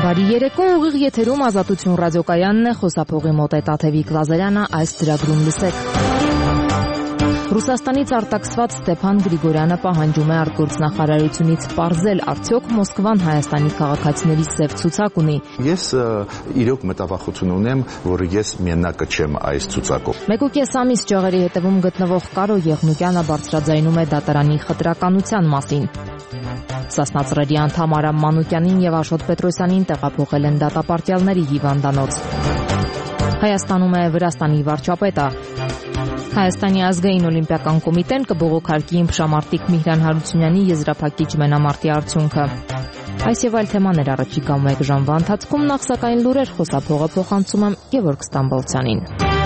Բարի երեկո, ուղիղ եթերում Ազատություն ռադիոկայանն է, խոսափողի մոտ է Տաթևիկ Լազարյանը, այս ծրագրում լսեք։ Ռուսաստանից արտաքսված Ստեփան Գրիգորյանը պահանջում է արտգործնախարարությունից պարզել, արդյոք Մոսկվան Հայաստանի քաղաքացիների սև ցուցակ ունի։ Ես իրոք մտավախություն ունեմ, որ ես միենակը չեմ այս ցուցակով։ 1.5 ամիս ճյուղերի հետևում գտնվող Կարո Եղնուկյանը բարձրաձայնում է դատարանի խտրականության մասին։ Սասնածռերի անդամ Արամ Մանուկյանին եւ Աշոտ Պետրոսյանին տեղափոխել են դատապարտյալների հիվանդանոց։ Հայաստանում է Վրաստանի վարչապետը։ Հայաստանի ազգային օլիմպիական կոմիտեն կբողոքարկի իմպշամարտիկ Միհրան Հարությունյանի եզրափակիչ մենամարտի արդյունքը։ Այս եւ այլ թեմաներ առաջիկա 1 ժամվա ընթացքում, նախ սակայն լուրեր, խոսափողը փոխանցում եմ Գևորգ Ստամբոլցյանին։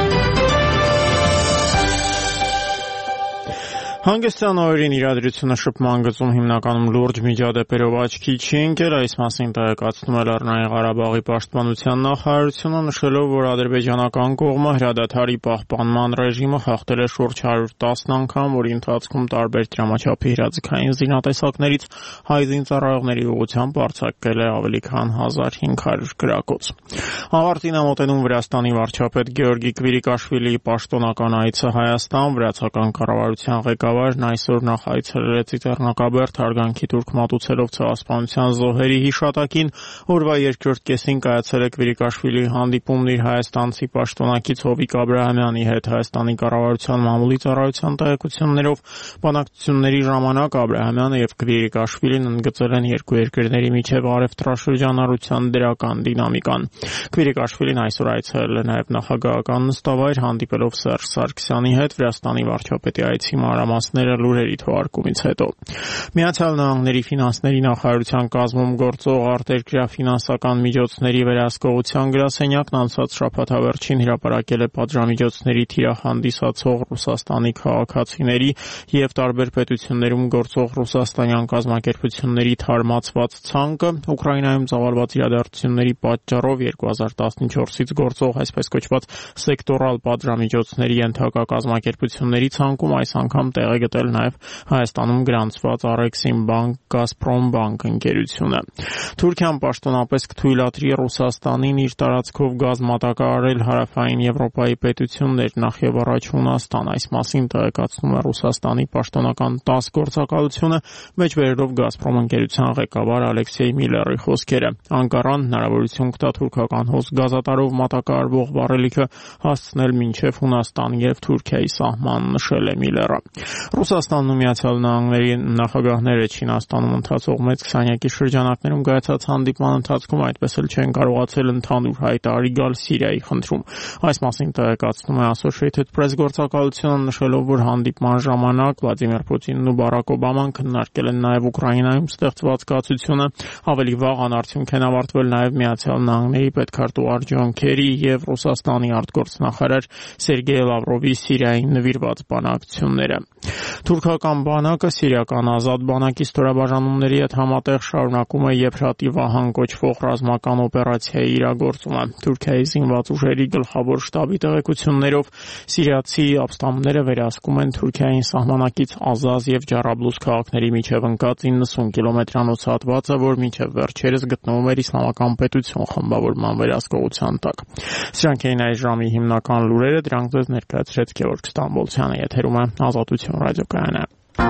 Հանգստյան օրերին իրադրությունը շփման գծում հիմնականում լուրջ միջադեպերով աչքի չի ընկել, այս մասին տեղեկացնում է Լեռնային Ղարաբաղի պաշտպանության նախարարությունը, նշելով, որ ադրբեջանական կողմը հրադադարի պահպանման ռեժիմը խախտել է շուրջ 110 անգամ, որի ընթացքում տարբեր դրամաչափի հրաձգային զինատեսակներից հայ զինծառայողների ուղղությամբ արձակվել է ավելի քան 1500 գրակոց։ Ավարտին է մոտենում Վրաստանի վարչապետ Գեորգի Կվիրիկաշվիլիի պաշտոնական այցը Հայաստան, վրացական կառավարության ղեկավարն այսօր նախ այցելել է Ծիծեռնակաբերդ, հարգանքի տուրք մատուցելով ցեղասպանության զոհերի հիշատակին, օրվա երկրորդ կեսին կայացել է Կվիրիկաշվիլիի հանդիպումն իր հայաստանցի պաշտոնակից Հովիկ Աբրահամյանի հետ Հայաստանի կառավարության մամուլի ծառայության տեղեկություններով բանակցությունների ժամանակ Աբրահամյանը եւ Կվիրիկաշվիլին ընդգծել են երկու երկրների միջև առևտրաշրջանառության դրական դինամիկան։ Կվիրիկաշվիլին այսօր այցելել է նաև նախագահական նստավայր, հանդիպելով Սերժ Սարգսյանի հետ Վրաստանի վարչապետի այցի մանրամասները լուրերի թողարկումից հետո։ Միացյալ Նահանգների ֆինանսների նախարարության կազմում գործող արտերկրյա ֆինանսական միջոցների վերահսկողության գրասենյակն անցած շաբաթավերջին հրապարակել է պատժամիջոցների թիրախ հանդիսացող Ռուսաստանի քաղաքացիների եւ տարբեր պետություններում գործող ռուսաստանյան կազմակերպությունների թարմացված ցանկը Ուկրաինայում ծավալված իրադարձությունների պատճառով 2014-ից գործող այսպես կոչված սեկտորալ պատժամիջոցների ենթակա կազմակերպությունների ցանկում այս անգամ տեղ է գտել նաև Հայաստանում գրանցված Առեքսիմբանկ, Գազպրոմբանկ ընկերությունը։ Թուրքիան պաշտոնապես կթույլատրի Ռուսաստանին իր տարածքով գազ մատակարարել հարավային Եվրոպայի պետություններ, նախ եւ առաջ Հունաստան, այս մասին տեղեկացնում է Ռուսաստանի պաշտոնական ՏԱՍՍ գործակալությունը, մեջբերելով Գազպրոմ ընկերության ղեկավար Ալեքսեյ Միլլերի խոսքերը։ Անկարան հնարավորություն կտա թուրքական հոս գազատարով մատակարարվող վառելիքը հասցնել մինչև Հունաստան եւ Թուրքիայի սահման, նշել է Միլլերը։ Ռուսաստանն ու Միացյալ Նահանգների նախագահները Չինաստանում ընթացող մեծ քսանյակի շրջանակներում կայացած հանդիպման ընթացքում այդպես էլ չեն կարողացել ընդհանուր հայտարարի գալ Սիրիայի խնդրում։ Այս մասին տեղեկացնում է Associated Press գործակալությունը, նշելով, որ հանդիպման ժամանակ Վլադիմիր Պուտինն ու Բարակ Օբաման քննարկել են նաև Ուկրաինայում ստեղծված կացությունը, ավելի վաղ անարդյունք են ավարտվել նաև Միացյալ Նահանգների պետքարտուղար Ջոն Քերի եւ Ռուսաստանի արտգործնախարար Սերգեյ Լավրովի Սիրիային նվիրված բանակցությունները։ Թուրքական բանակը Սիրիական ազատ բանակի ստորաբաժանումների հետ համատեղ շարունակում է Եփրատի վահան կոչվող ռազմական օպերացիայի իրագործումը։ Թուրքիայի զինված ուժերի գլխավոր շտաբի տեղեկություններով սիրիացի ապստամբները վերահսկում են Թուրքիային սահմանակից Ազազ եւ Ջարաբլուս քաղաքների միջև ընկած 90 կիլոմետրանոց հատվածը, որ մինչև վերջերս գտնվում էր Իսլամական պետություն խմբավորման վերահսկողության տակ։ Սրանք էին այս ժամի հիմնական լուրերը, դրանք ձեզ ներկայացրեց Գևորգ Ստամբոլցյանը, եթերում է Ազատություն ռադիոկայանը։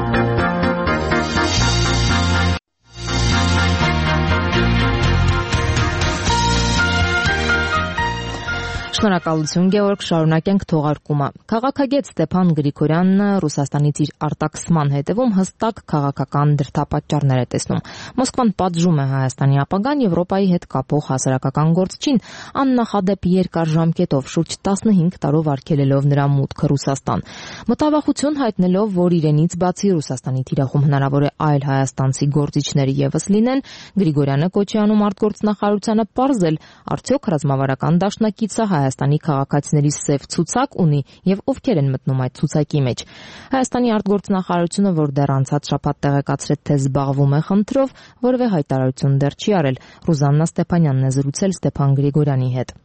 Շնորհակալություն Գևորգ, շարունակենք թողարկումը։ Քաղաքագետ Ստեփան Գրիգորյանը Ռուսաստանից իր արտաքսման հետևում հստակ քաղաքական դրդապատճառներ է տեսնում։ Մոսկվան պատժում է Հայաստանի ապագան Եվրոպայի հետ կապող հասարակական գործչին, աննախադեպ երկար ժամկետով շուրջ 15 տարով արգելելով նրա մուտքը Ռուսաստան։ Մտավախություն հայտնելով, որ իրենից բացի Ռուսաստանի թիրախում հնարավոր է այլ հայաստանցի գործիչներ եւս լինեն, Գրիգորյանը կոչ է անում արտգործնախարարությանը պարզել, արդյոք ռազմավարական դաշնակիցը Հայաստանի քաղաքացիների սև ցուցակ ունի եւ ովքեր են մտնում այդ ցուցակի մեջ։ Հայաստանի արտգործնախարարությունը, որ դեռ անցած շաբաթ տեղեկացրեց, թե զբաղվում է խնդրով, որևէ հայտարարություն դեռ չի արել։ Ռուզաննա Ստեփանյանն է զրուցել Ստեփան Գրիգորյանի հետ։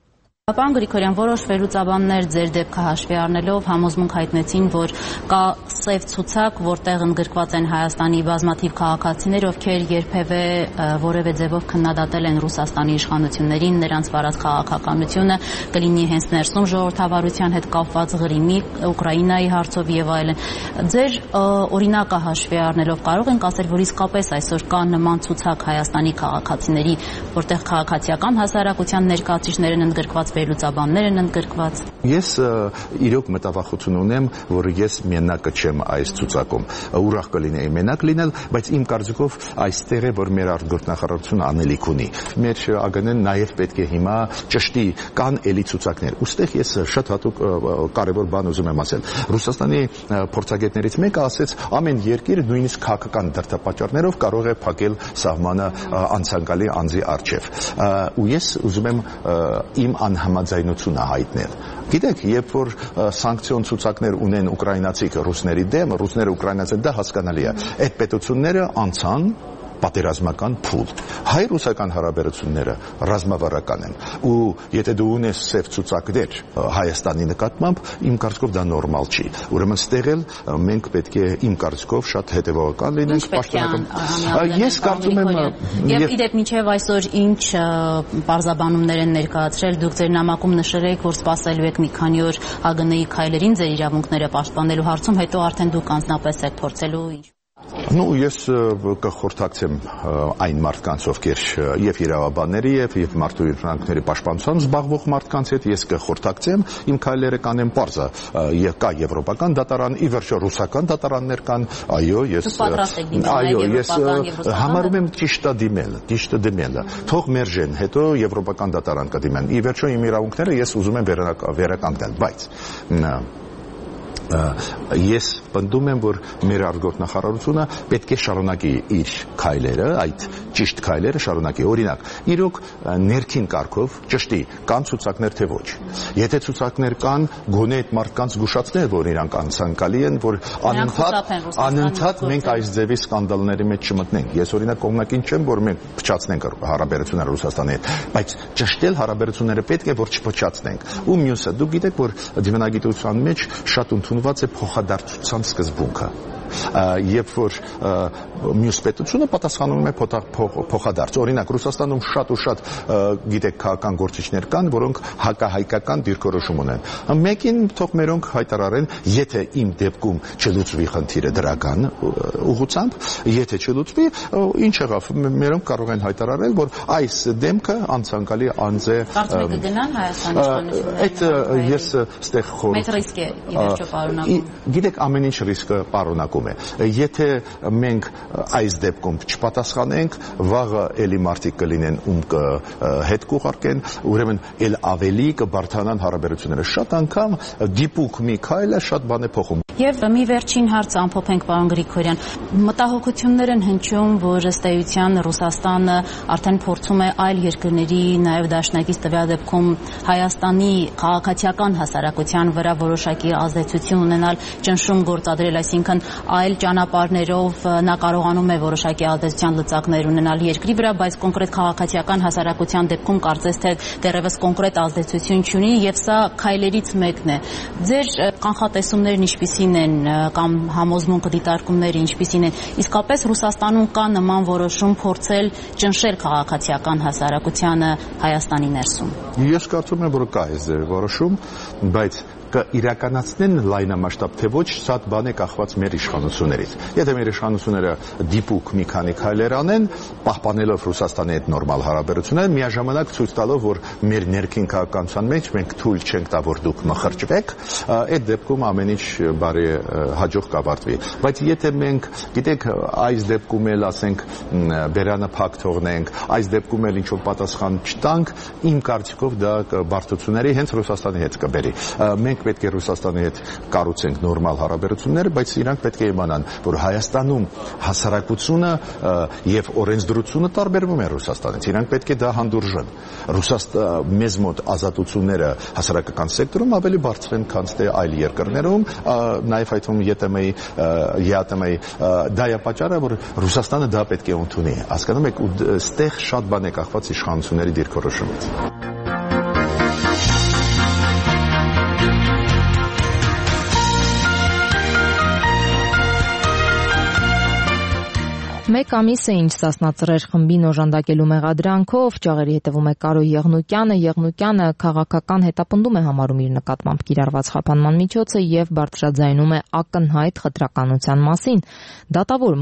Պարոն Գրիգորյան, որոշ վերլուծաբաններ ձեր դեպքը հաշվի առնելով համոզմունք հայտնեցին, որ կա սև ցուցակ, որտեղ ընդգրկված են Հայաստանի բազմաթիվ քաղաքացիներ, ովքեր երբևէ որևէ ձևով քննադատել են Ռուսաստանի իշխանություններին, նրանց վարած քաղաքականությունը, կլինի հենց ներսում ժողովրդավարության հետ կապված Ղրիմի, Ուկրաինայի հարցով եւ այլն։ Ձեր օրինակը հաշվի առնելով կարող ենք ասել, որ իսկապես այսօր կա նման ցուցակ Հայաստանի քաղաքացիների, որտեղ քաղաքացիական հասարակության ներկայացուցիչներ են ընդգրկված, վերլուծաբաններ են ընդգրկված։ Ես իրոք մտավախություն ունեմ, որ ես մենակը չեմ այս ցուցակում։ Ուրախ կլինեի մենակ լինել, բայց իմ կարծիքով այստեղ է, որ մեր արտգործնախարարությունը անելիք ունի։ Մեր ԱԳՆ-ն նաև պետք է հիմա ճշտի, կան էլի ցուցակներ։ Ոստեղ ես շատ հատուկ կարևոր բան ուզում եմ ասել։ Ռուսաստանի փորձագետներից մեկը ասեց, ամեն երկիր նույնիսկ քաղաքական դրդապատճառներով կարող է փակել սահմանը անցանկալի անձի առջև։ Ու ես ուզում եմ իմ անհամաձայնությունը հայտնել։ Գիտեք, երբ որ սանկցիոն ցուցակներ ունեն ուկրաինացի ռուսների դեմ, ռուսները ուկրաինացի դա հասկանալի է։ Այդ պետությունները անցան պատերազմական փուլ։ Հայ-ռուսական հարաբերությունները ռազմավարական են։ Ու եթե դու ունես սև ցուցակներ Հայաստանի նկատմամբ, իմ կարծիքով դա նորմալ չի։ Ուրեմն ստեղ էլ մենք պետք է իմ կարծիքով շատ հետևողական լինենք, պաշտոնական։ Ես կարծում եմ եւ իդեպ մինչեւ այսօր ինչ բարձաբանումներ են ներկայացրել, դուք ձեր նամակում նշել եք, որ սպասելու եք մի քանի օր ՀԱԳՆ-ի քայլերին ձեր իրավունքները պաշտպանելու հարցում, հետո արդեն դուք անձնապես եք փորձելու ինչ։ Ես կխորհրդակցեմ այն մարդկանց, ովքեր եւ իրավաբանների եւ մարդու իրավունքների պաշտպանությամբ զբաղվող մարդկանց հետ ես կխորհրդակցեմ, իմ քայլերը կանեմ պարզը, կա եվրոպական դատարան, ի վերջո ռուսական դատարաններ կան, ես համարում եմ ճիշտ է դիմել, թող մերժեն, հետո եվրոպական դատարան կդիմեն, ի վերջո իմ իրավունքները ես ուզում եմ վերականգնել, բայց ես պնդում եմ, որ մեր արտգործնախարարությունը պետք է շարունակի իր քայլերը, այդ ճիշտ քայլերը շարունակի։ Օրինակ, իրոք ներքին կարգով ճշտի կան ցուցակներ թե ոչ։ Եթե ցուցակներ կան, գոնե այդ մարդկանց զգուշացնել, որ իրանք անցանկալի են, որ անընդհատ մենք այս ձևի սկանդալների մեջ չմտնենք։ Ես օրինակ կողմնակին չեմ, որ մենք փչացնենք հարաբերությունները Ռուսաստանի հետ, բայց ճշտել հարաբերությունները պետք է, որ չփչացնենք։ Ու մյուսը, դուք գիտեք, որ դիվանագիտության մեջ շատ ընդունված է փոխադարձության սկզբունքը։ Երբ որ մյուս պետությունը պատասխանում է փոխադարձ։ Օրինակ Ռուսաստանում շատ ու շատ գիտեք քաղաքական գործիչներ կան, որոնք հակահայկական դիրքորոշում ունեն։ Մեկին թող մերոնք հայտարարեն, եթե իմ դեպքում չլուծվի խնդիրը դրական ուղղությամբ, եթե չլուծվի, ինչ եղավ, մերոնք կարող են հայտարարել, որ այս դեմքը անցանկալի անձ է։ Կարծում եք կգնան Հայաստանի իշխանությունները։ Այդ ես ստեղ Մեծ ռիսկ է ի վերջո պարունակում։ Գիտեք, ամեն ինչ ռիսկը պարունակում է։ Եթե մենք այս դեպքում չպատասխանենք, վաղը էլի մարդիկ կլինեն, ում հետ կուղարկեն, ուրեմն էլ ավելի կբարդանան հարաբերությունները։ Շատ անգամ դիպուկ մի քայլը շատ բան է փոխում։ Եվ մի վերջին հարց ամփոփենք, պարոն Գրիգորյան, մտահոգություններ են հնչում, որ ըստ էության Ռուսաստանը արդեն փորձում է այլ երկրների, նաև դաշնակից տվյալ դեպքում Հայաստանի քաղաքացիական հասարակության վրա որոշակի ազդեցություն ունենալ, ճնշում գործադրել, այսինքն այլ ճանապարհներով նա կարողանում է որոշակի ազդեցության լծակներ ունենալ երկրի վրա, բայց կոնկրետ քաղաքացիական հասարակության դեպքում կարծես թե դեռևս կոնկրետ ազդեցություն չունի, եւ սա քայլերից մեկն է։ Ձեր կանխատեսումներն ինչպիսին են կամ համոզմունքը դիտարկումները ինչպիսին են, իսկապես Ռուսաստանում կա նման որոշում փորձել ճնշել քաղաքացիական հասարակությանը Հայաստանի ներսում։ Ես կարծում եմ, որ կա այս որոշում, բայց կիրականացնեն լայնամասշտաբ թե ոչ, շատ բան է կախված մեր իշխանություններից։ Եթե մեր իշխանությունները դիպուկ մի քանի քայլեր անեն, պահպանելով Ռուսաստանի հետ նորմալ հարաբերությունները, միաժամանակ ցույց տալով, որ մեր ներքին քաղաքականության մեջ մենք թույլ չենք տա, որ դուք մխրճվեք, այդ դեպքում ամեն ինչ բարի հաջող կավարտվի։ Բայց եթե մենք, գիտեք, այս դեպքում էլ ասենք բերանը փակ թողնենք, այս դեպքում էլ ինչ-որ պատասխան չտանք, իմ կարծիքով դա բարդությունների հենց Ռուսաստանի հետ կբերի։ Մենք պետք է Ռուսաստանի հետ կառուցենք նորմալ հարաբերություններ, բայց իրանք պետք է իմանան, որ Հայաստանում հասարակությունը եւ օրենսդրությունը տարբերվում է Ռուսաստանից։ Իրանք պետք է դա հանդուրժեն։ Մեզ մոտ ազատությունները հասարակական սեկտորում ավելի բարձր են, քան թե այլ երկրներում, նաեւ այդ ԵՏՄ-ի, ԵԱՏՄ-ի դա է պատճառը, որ Ռուսաստանը դա պետք է ընդունի։ Հասկանում եք, ու ստեղ շատ բան է կախված իշխանությունների դիրքորոշումից։ Մեկ ամիս է ինչ Սասնա ծռեր խմբին օժանդակելու մեղադրանքով ճաղերի հետևում է Կարո Եղնուկյանը քաղաքական հետապնդում է համարում իր նկատմամբ կիրառված խափանման միջոցը եւ բարձրաձայնում է ակնհայտ խտրականության մասին։ Դատավոր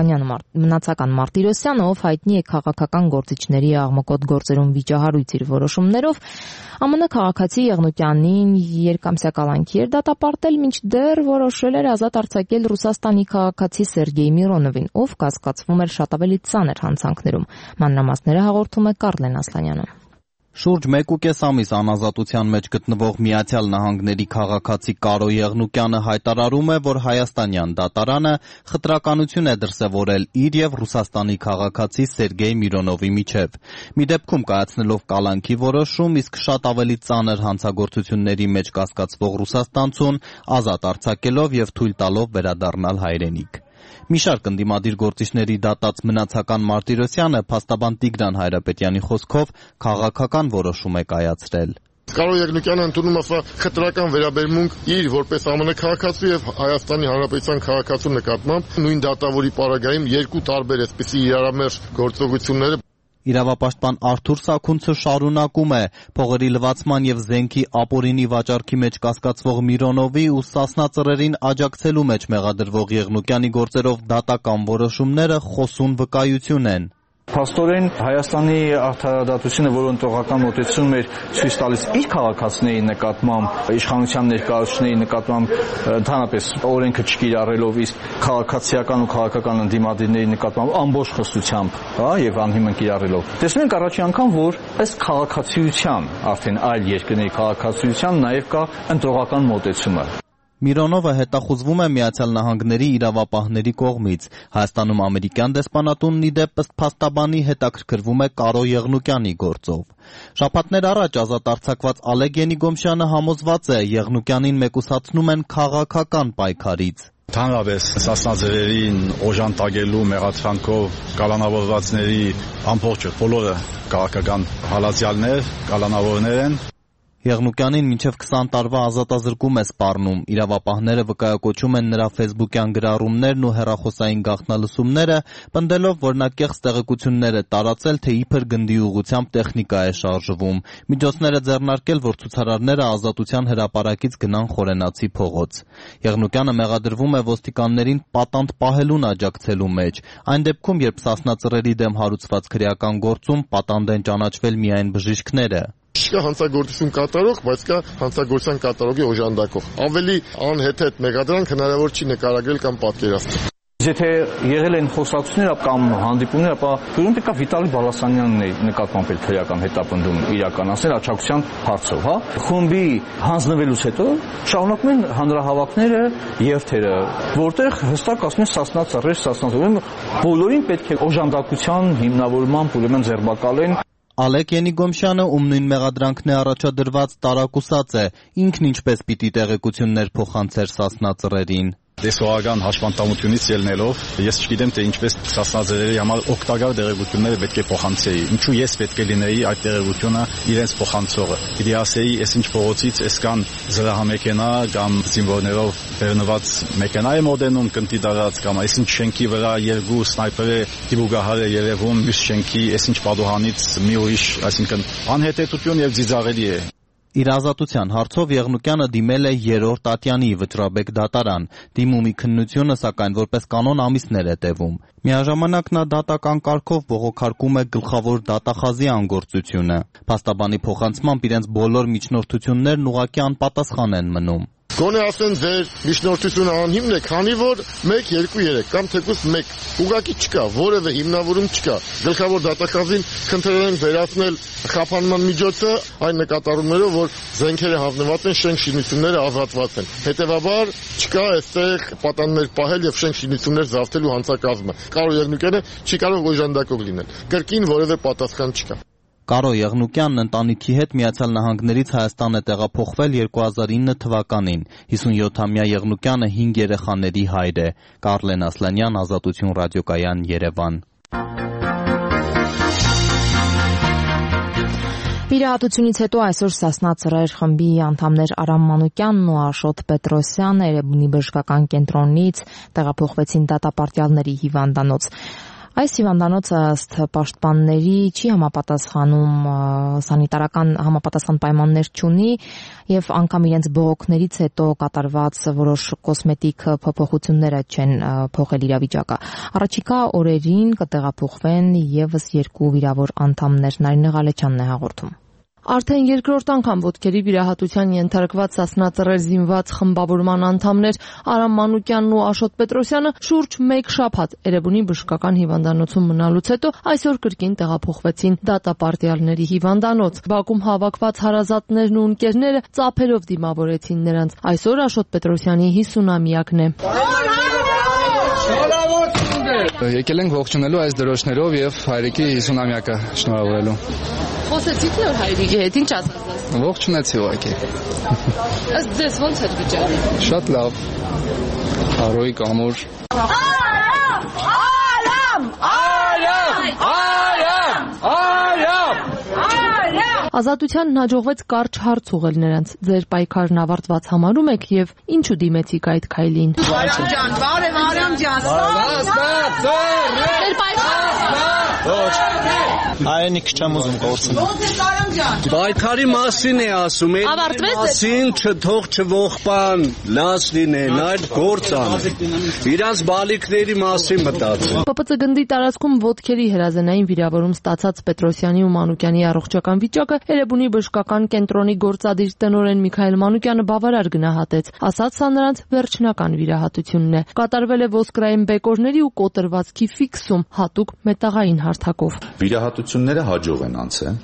Մնացական Մարտիրոսյանը, ով հայտնի է քաղաքական գործիչների աղմկոտ գործերում վիճահարույց իր որոշումներով, ԱՄՆ քաղաքացի Եղնուկյանին երկամսյա կալանքի էր դատապարտել, մինչդեռ որոշել էր ազատ արձակել Ռուսաստանի քաղաքացի Սերգեյ Միրոնովին, ով կասկածվում էր շատ ավելի ծանր հանցանքներում։ Մանրամասները հաղորդում է Կարլեն Ասլանյանը։ Շուրջ 1.5 ամիս անազատության մեջ գտնվող Միացյալ Նահանգների քաղաքացի Կարո Եղնուկյանը հայտարարում է, որ հայաստանյան դատարանը խտրականություն է դրսևորել իր եւ Ռուսաստանի քաղաքացի Սերգեյ Միրոնովի միջև։ Մի դեպքում կայացնելով կալանքի որոշում, իսկ շատ ավելի ծանր հանցագործությունների մեջ կասկածվող ռուսաստանցուն ազատ արձակելով եւ թույլ տալով վերադառնալ հայրենիք։ Մի շարք ընդդիմադիր գործիչների դատած Մնացական Մարտիրոսյանը փաստաբան Տիգրան Հայրապետյանի խոսքով քաղաքական որոշում է կայացրել։ Կարո Եղնուկյանը ընդունում է խտրական վերաբերմունք իր որպես ԱՄՆ քաղաքացու եւ Հայաստանի Հանրապետության քաղաքացու նկատմամբ նույն դատավորի պարագայում երկու տարբեր էսպիսի իրարամերժ գործողությունները։ Իրավապաշտպան Արթուր Սաքունցը շարունակում է փողերի լվացման եւ զենքի ապօրինի վաճառքի մեջ կասկածվող Միրոնովի ու Սասնա ծռերին աջակցելու մեջ մեղադրվող Եղնուկյանի գործերով դատական որոշումները խոսուն վկայություն են։ Փաստորեն Հայաստանի արդարադատությունը, որ ընտրողական մոտեցում էր ցույց տալիս իր քաղաքացիների նկատմամբ, իշխանության ներկայացուցիչների նկատմամբ ընդհանրապես օրենքը չկիրառելով, իսկ քաղաքացիական ու քաղաքական ընդդիմադիրների նկատմամբ ամբողջ խստությամբ, եւ անհիմն կիրառելով։ Տեսնում ենք առաջին անգամ, որ ըստ քաղաքացիության, արդեն այլ երկրների քաղաքացիության նաեւ կա ընտրողական մոտեցումը։ Միրոնովը հետախուզվում է Միացյալ Նահանգների իրավապահների կողմից։ Հայաստանում ամերիկյան դեսպանատունն ի դեպ ըստ փաստաբանի հետաքրքրվում է Կարո Եղնուկյանի գործով։ Շաբաթներ առաջ ազատ արձակված Ալեկ Ենիգոմշյանը համոզված է, Եղնուկյանին մեկուսացնում են քաղաքական պայքարից։ Հանրապես Սասնա ծռերին օժանդակելու մեղադրանքով կալանավորվածների ամբողջը բոլորը քաղաքական հալածյալներ, կալանավորներ են։ Եղնուկյանին մինչև 20 տարվա ազատազրկում է սպառնում։ Իրավապահները վկայակոչում են նրա ֆեյսբուքյան գրառումներն ու հեռախոսային գաղտնալսումները, պնդելով, որ նա կեղծ տեղեկություններ է տարածել, թե իբր գնդի ուղղությամբ տեխնիկա է շարժվում։ Միջոցներ է ձեռնարկել, որ ցուցարարները Ազատության հրապարակից գնան Խորենացի փողոց։ Եղնուկյանը մեղադրվում է ոստիկաններին պատանդ պահելուն աջակցելու մեջ։ Այն դեպքում, երբ Սասնա ծռերի դեմ հարուցված քրեական գործում պատանդ են ճանաչվել միայն բժիշկները։ Չկա հանցագործություն կատարող, բայց կա հանցագործության կատարողի օժանդակող։ Ավելի անհեթեթ մեղադրանք հնարավոր չի նկարագրել կամ պատկերացնել։ Եթե եղել են խոսակցություններ կամ հանդիպումներ, ապա դուրս եկա Վիտալի Բալասանյանն նկատմամբ էլ քրեական հետապնդում իրականացնել աջակցության հարցով, Խումբի հանձնվելուց հետո շարունակում են հանրահավաքները, երթերը, որտեղ հստակ ասում են Սասնա ծռեր, բոլորին պետք է օժանդակության հիմնավորմամբ ուրեմն ձերբակալեն։ Ալեկ Ենիգոմշյանը, ում նույն մեղադրանքն է առաջադրված, տարակուսած է, ինքն ինչպես պիտի տեղեկություններ փոխանցեր Սասնա ծռերին։ Տեսողական հաշվանդամությունից ելնելով, ես չգիտեմ, թե ինչպես Սասնա ծռերի համար օգտակար տեղեկությունները պետք է փոխանցեի։ Ինչու ես պետք է լինեի այդ տեղեկությունը իրենց փոխանցողը։ Պիտի ասեի, այս ինչ փողոցից էս կան զրահամեքենա կամ զինվորներով բեռնված մեքենա է մոդենում կնտի դարած կամ այս ինչ շենքի վրա երկու սնայպերը դիբուգահար է երևում, մյուս շենքի այս ինչ պատուհանից մի ուրիշ, այսինքն անհետեթություն եւ ձիձաղելի է։ Իր ազատության հարցով Եղնուկյանը դիմել է Երրորդ ատյանի Վճռաբեկ դատարան։ Դիմումի քննությունը, սակայն որպես կանոն ամիսներ է տևում։ Միաժամանակ նա դատական կարգով բողոքարկում է գլխավոր դատախազի անգործությունը։ Փաստաբանի փոխանցմամբ իրենց բոլոր միջնորդություններն ուղղակի անպատասխան են մնում։ Գոնե ասեն ձեր միջնորդությունը անհիմն է, քանի որ 1, 2, 3 կամ թեկուզ 1 ուղղակի չկա, որևէ հիմնավորում չկա։ Գլխավոր դատախազին խնդրել են վերացնել խափանման միջոցը այն նկատառումներով, որ զենքերը հանձնված են, շենք շինությունները ազատված են։ Հետևաբար չկա այստեղ պատաններ պահել եւ շենք շինություններ զավթելու հանցակազմը։ Կարո Եղնուկյանը չի կարող օժանդակող լինել։ Կրկին որևէ պատասխան չկա։ Կարո Եղնուկյանն ընտանիքի հետ Միացյալ Նահանգներից Հայաստան է տեղափոխվել 2009 թվականին։ 57-ամյա Եղնուկյանը 5 երեխաների հայր է։ Կարլեն Ասլանյան, Ազատություն ռադիոկայան, Երևան։ Վիրահատությունից հետո այսօր Սասնա ծռեր խմբի անդամներ Արամ Մանուկյանն ու Աշոտ Պետրոսյանը Էրեբունի բժշկական կենտրոնից տեղափոխվեցին դատապարտյալների հիվանդանոց։ Այս հիվանդանոցը ըստ պաշտպանների չի համապատասխանում սանիտարական համապատասխան պայմաններ չունի եւ անգամ իրենց բողոքներից հետո կատարված որոշ կոսմետիկ փոփոխությունները չեն փոխել իրավիճակը։ Առաջիկա օրերին կտեղափոխվեն եւս 2 վիրավոր անդամներ։ Նարինե Ղալեչյանն է հաղորդում։ Արդեն երկրորդ անգամ ոտքերի վիրահատության ենթարկված Սասնածռեր զինված խմբավորման անդամներ Արամ Մանուկյանն ու Աշոտ Պետրոսյանը շուրջ 1 շաբաթ Էրեբունի բժշկական հիվանդանոցում մնալուց հետո այսօր կրկին տեղափոխվեցին դատապարտյալների հիվանդանոց։ Բակում հավաքված հարազատներն ու ընկերները ծափերով դիմավորեցին նրանց։ Այսօր Աշոտ Պետրոսյանի 50-ամյակն է։ Եկել ենք ողջունելու այս դրոշներով եւ հայրիկի 50-ամյակը շնորհավորելու։ Խոսեցիք նոր հայրիկի հետ, ինչ ասացաց։ Ողջունեցի ուղղակի։ Ըստ ձեզ ո՞նց էր վիճակը։ Շատ լավ։ Արոյիկ ամուր։ Ազատությանն հաջողվեց կարճ հարց ուղղել նրանց։ Ձեր պայքարն ավարտված համարում եք եւ ինչու դիմեցիք այդ քայլին։ Արամ ջան, բարև Արամ ջան։ Ձեր պայքարը Հայրենիք չեմ ուզում գործել։ ո՞նց է Արամ ջան։ Պայքարի մասին է ասում, Ավարտվեց է։ մասին չթող չողբան, լաց լինեն, այդ գործ ան։ Իրանց բալիկների մասին մտածեն։ ՊՊՑ գնդի տարածքում ոտքերի հրազենային վիրավորում ստացած Պետրոսյանի ու Մանուկյանի առողջական վիճակը Էրեբունի բժշկական կենտրոնի գործադիր տնօրեն Միքայել Մանուկյանը բավարար գնահատեց։ Ասաց սա նրանց վերջնական վիրահատությունն է։ Կատարվել է ոսկրային բեկորների ու կոտրվածքի ֆիքսում հատուկ մետաղային հարթակով։ Վիրահատությունները հաջող են անցել։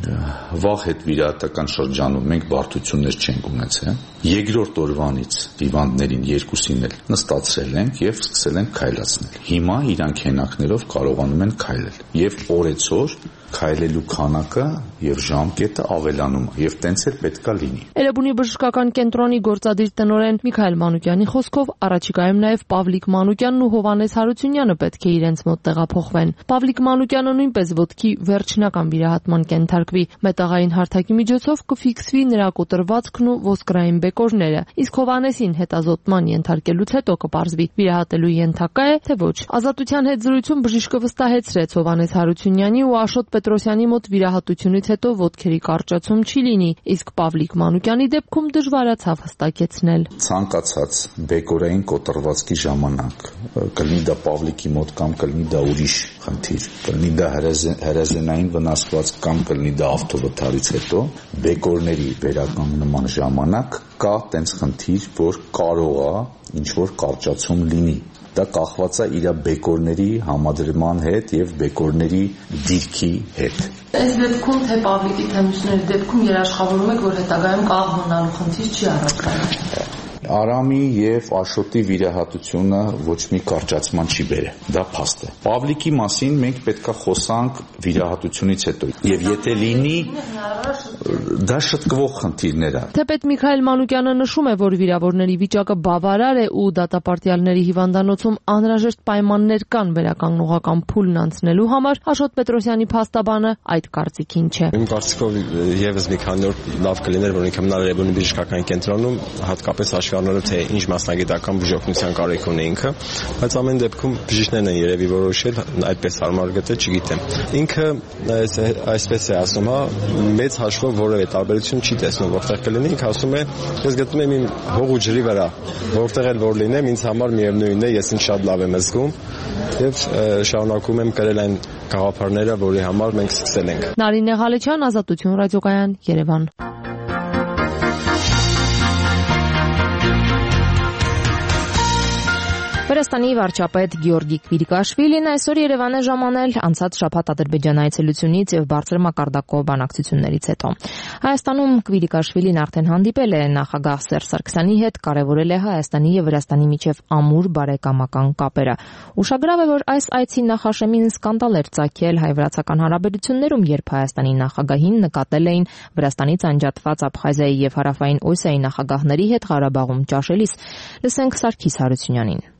Վաղ հետ վիրահատական շրջանում մենք բարդություններ չենք ունեցել։ Երկրորդ օրվանից հիվանդներին 2-ին էլ նստացրել ենք եւ սկսել ենք քայլացնել։ Հիմա իրանք հենակներով կարողանում են քայլել եւ օրեցօր քայլելու քանակը եւ ժամկետը ավելանում է եւ տենց էլ պետքա լինի։ Էրեբունի բժշկական կենտրոնի գործադիր տնօրեն Միքայել Մանուկյանի խոսքով առաջիկայում նաեւ Պավլիկ Մանուկյանն ու Հովանես Հարությունյանը պետք է իրենց մոտ տեղափոխվեն։ Պավլիկ Մանուկյանը նույնպես ոտքի վերջնական վիրահատման կենթարկվի։ Մետաղային հարթակի միջոցով կֆիքսվի նրա կոտրվածքն ու ոսկրային բեկորները, իսկ Հովանեսին հետազոտման ենթարկելուց հետո կպարզվի վիրահատելու ենթակա է թե ոչ։ Ազատության հետ զրույցում բժիշկը վստահեցրեց Հովանես Հարությունյանի ու Աշոտ Պետրոսյանի մոտ վիրահատությունից հետո ոտքերի կարճացում չի լինի, իսկ Պավլիկ Մանուկյանի դեպքում դժվարացավ հստակեցնել։ Ցանկացած բեկորային կոտրվածքի ժամանակ կլինի դա Պավլիկի մոտ կամ կլինի դա ուրիշ խնդիր, կլինի դա հրազենային վնասված կամ կլինի դա ավտովթարից հետո բեկորների վերականգնման ժամանակ կա տենց խնդիր, որ կարող է ինչ որ կարճացում լինի։ Դա կախված է իր բեկորների համադրման հետ եւ բեկորների դիրքի հետ։ Այս դեպքում թե Պավլիկի թե մյուսների դեպքում երաշխավորում եք, որ հետագայում կաղ մնալու խնդիր չի առաջանում։ Արամի եւ Աշոտի վիրահատությունը ոչ մի կարճացման չի բերել։ Դա փաստ է։ Պավլիկի մասին մենք պետքա խոսանք վիրահատությունից հետո։ Եվ եթե լինի դա շտկվող խնդիրներ է։ Թեպետ Միքայել Մանուկյանը նշում է, որ վիրավորների վիճակը բավարար է ու դատապարտյալների հիվանդանոցում անհրաժեշտ պայմաններ կան վերականգնողական փուլն անցնելու համար, Աշոտ Պետրոսյանի փաստաբանը այդ կարծիքին չէ։ Իմ կարծիքով եւս մի քանի օր լավ կլիներ, որ ինքը մնալ Էրեբունի բժշկական կենտրոնում, հատկապես հաշվի առնելով թե ինչ մասնագիտական բուժօգնության կարիք ունի ինքը, բայց ամեն դեպքում բժիշկներն են երևի որոշել այդպես հարմար գտել, չգիտեմ։ Ինքը այսպես է ասում, մեծ հաշվով որևէ տարբերություն չի տեսնում, որտեղ կլինի, ինքը ասում է, ես գտնում եմ իմ հող ու ջրի վրա, որտեղ էլ որ լինեմ, ինձ համար միևնույնն է, ես ինձ շատ լավ եմ զգում եւ շարունակում եմ կրել այն գաղափարները, որի համար մենք սկսել ենք։ Նարինե Ղալեչյան, Ազատություն ռադիոկայան, Երևան։ Վրաստանի վարչապետ Գյորգի Քվիրիկաշվիլին այսօր Երևան է ժամանել անցած շաբաթ Ադրբեջան այցելությունից եւ բարձր մակարդակով բանակցություններից հետո։ Հայաստանում Քվիրիկաշվիլին արդեն հանդիպել է նախագահ Սերժ Սարգսյանի հետ, կարևորել է Հայաստանի եւ Վրաստանի միջև ամուր բարեկամական կապերը։ Ուշագրավ է, որ այս այցի նախաշեմին սկանդալ էր ծագել հայ-վրացական հարաբերություններում, երբ Հայաստանի նախագահին նկատել էին Վրաստանից անջատված Աբխազիայի եւ Հարավային Օսիայի նախագահների հետ Ղարաբաղում ճաշելիս։ Լսենք Սարգիս Հարությունյանին։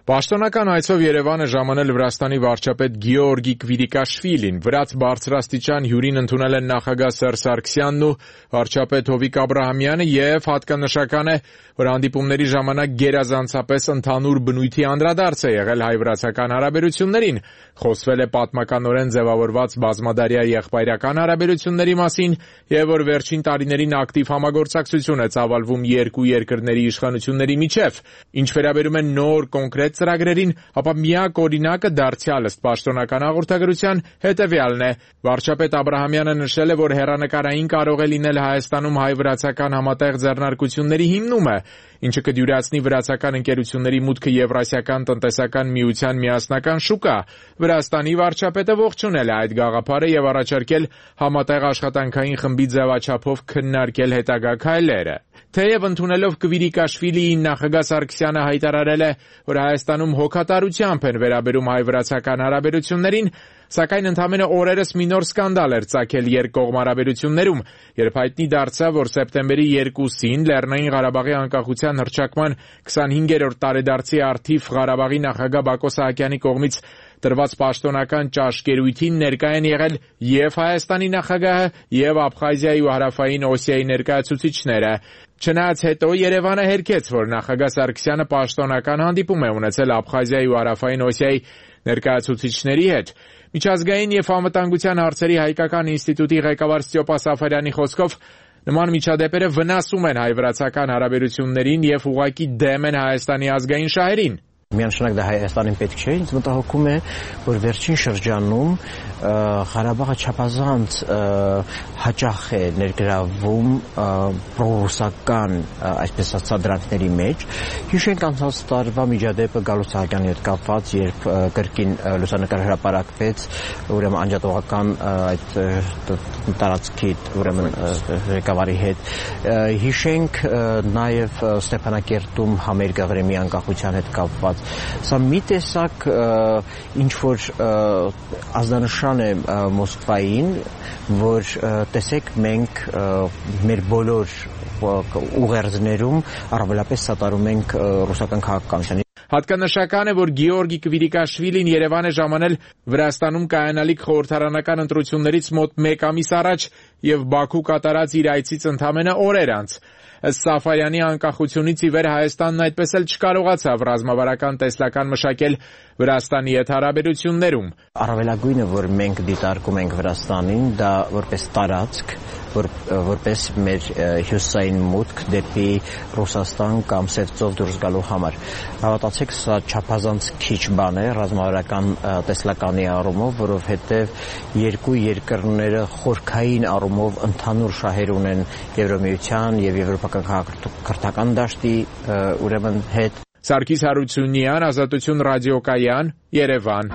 Պաշտոնական այցով Երևան է ժամանել Վրաստանի վարչապետ Գեորգի Կվիրիկաշվիլին։ Վրաց բարձրաստիճան հյուրին ընդունել են նախագահ Սերժ Սարգսյանն ու վարչապետ Հովիկ Աբրահամյանը եւ հատկանշական է, որ հանդիպումների ժամանակ գերազանցապես ընդհանուր բնույթի անդրադարձ է եղել հայ-վրացական հարաբերություններին։ Խոսվել է պատմականորեն ձևավորված բազմադարյա եղբայրական հարաբերությունների մասին եւ որ վերջին տարիներին ակտիվ համագործակցություն է ծավալվում երկու երկրների իշխանությունների միջև։ Ինչ վերաբերում է նոր կոնկրետ ծրագրերին, ապա միակ օրինակը դարձյալ ըստ պաշտոնական հաղորդագրության հետևյալն է։ Վարչապետ Աբրահամյանը նշել է, որ հեռանկարային կարող է լինել Հայաստանում հայ-վրացական համատեղ ձեռնարկությունների հիմնումը, ինչը կդյուրացնի վրացական ընկերությունների մուտքը Եվրասիական տնտեսական միության միասնական շուկա։ Վրաստանի վարչապետը ողջունել է այդ գաղափարը եւ առաջարկել համատեղ աշխատանքային խմբի ձևաչափով քննարկել հետագա քայլերը։ Թեև ընդունելով Կվիրիկաշվիլիին նախագահ Սարգսյանը հայտարարել է, որ Հայաստանում հոգատարությամբ են վերաբերում հայ-վրացական հարաբերություններին, սակայն ընդամենը օրերս մի նոր սկանդալ էր ծագել երկկողմ հարաբերություններում, երբ հայտնի դարձավ, որ սեպտեմբերի 2-ին Լեռնային Ղարաբաղի անկախության հռչակման 25-րդ տարեդարձի առթիվ Ղարաբաղի նախագահ Բակո Սահակյանի կողմից տրված պաշտոնական ճաշկերույթին ներկա են եղել եւ Հայաստանի նախագահը եւ Աբխազիայի ու Հարավային Օսիայի ներկայացուցիչները։ Չնայած հետո Երևանը հերքեց, որ նախագահ Սարգսյանը պաշտոնական հանդիպում է ունեցել Աբխազիայի ու Հարավային Օսիայի ներկայացուցիչների հետ։ Միջազգային եւ անվտանգության հարցերի հայկական ինստիտուտի ղեկավար Ստյոպա Սաֆարյանի խոսքով նման միջադեպերը վնասում են հայ-վրացական հարաբերություններին եւ ուղղակի դեմ են Հայաստանի ազգային շահերին։ Միանշանակ դա Հայաստանին պետք չէ, ինձ մտահոգում է, որ վերջին շրջանում Ղարաբաղը չափազանց հաճախ է ներգրավում պրոռուսական, այսպես ասած, դրանքների մեջ։ Հիշենք անցած տարվա միջադեպը Գալուստ Սահակյանի հետ կապված, երբ կրկին լուսանկար հրապարակվեց, ուրեմն անջատողական այդ տարածքի ուրեմն ղեկավարի հետ։ Հիշենք նաև Ստեփանակերտում համերգ Ղրիմի անկախության հետ կապված։ Սա մի տեսակ ինչ-որ ազդանշան է Մոսկվային, որ տեսեք մենք մեր բոլոր ուղերձներում առավելապես սատարում ենք ռուսական քաղաքականությանը։ Հատկանշական է, որ Գեորգի Կվիրիկաշվիլին Երևան է ժամանել Վրաստանում կայանալիք խորհրդարանական ընտրություններից մոտ 1 ամիս առաջ եւ Բաքու կատարած իր այցից ընդամենը օրեր անց։ Ըստ Սաֆարյանի անկախությունից ի վեր Հայաստանն այդպես էլ չկարողացավ ռազմավարական տեսլական մշակել Վրաստանի հետ հարաբերություններում։ Առավելագույնը, որ մենք դիտարկում ենք Վրաստանին, դա որպես տարածք, որպես մեր հյուսային մուտք դեպի Ռուսաստան կամ Սևծով դուրս գալու համար։ Հավատացեք, սա չափազանց քիչ բան է ռազմավարական տեսլականի առումով, որովհետև երկու երկրները խորքային առումով ընդհանուր շահեր ունեն Եվրամիության եւ եվրոպական քաղաքակրթական դաշտի ուրեմն հետ։ Սարգիս Հարությունյան, Ազատություն ռադիոկայան, Երևան։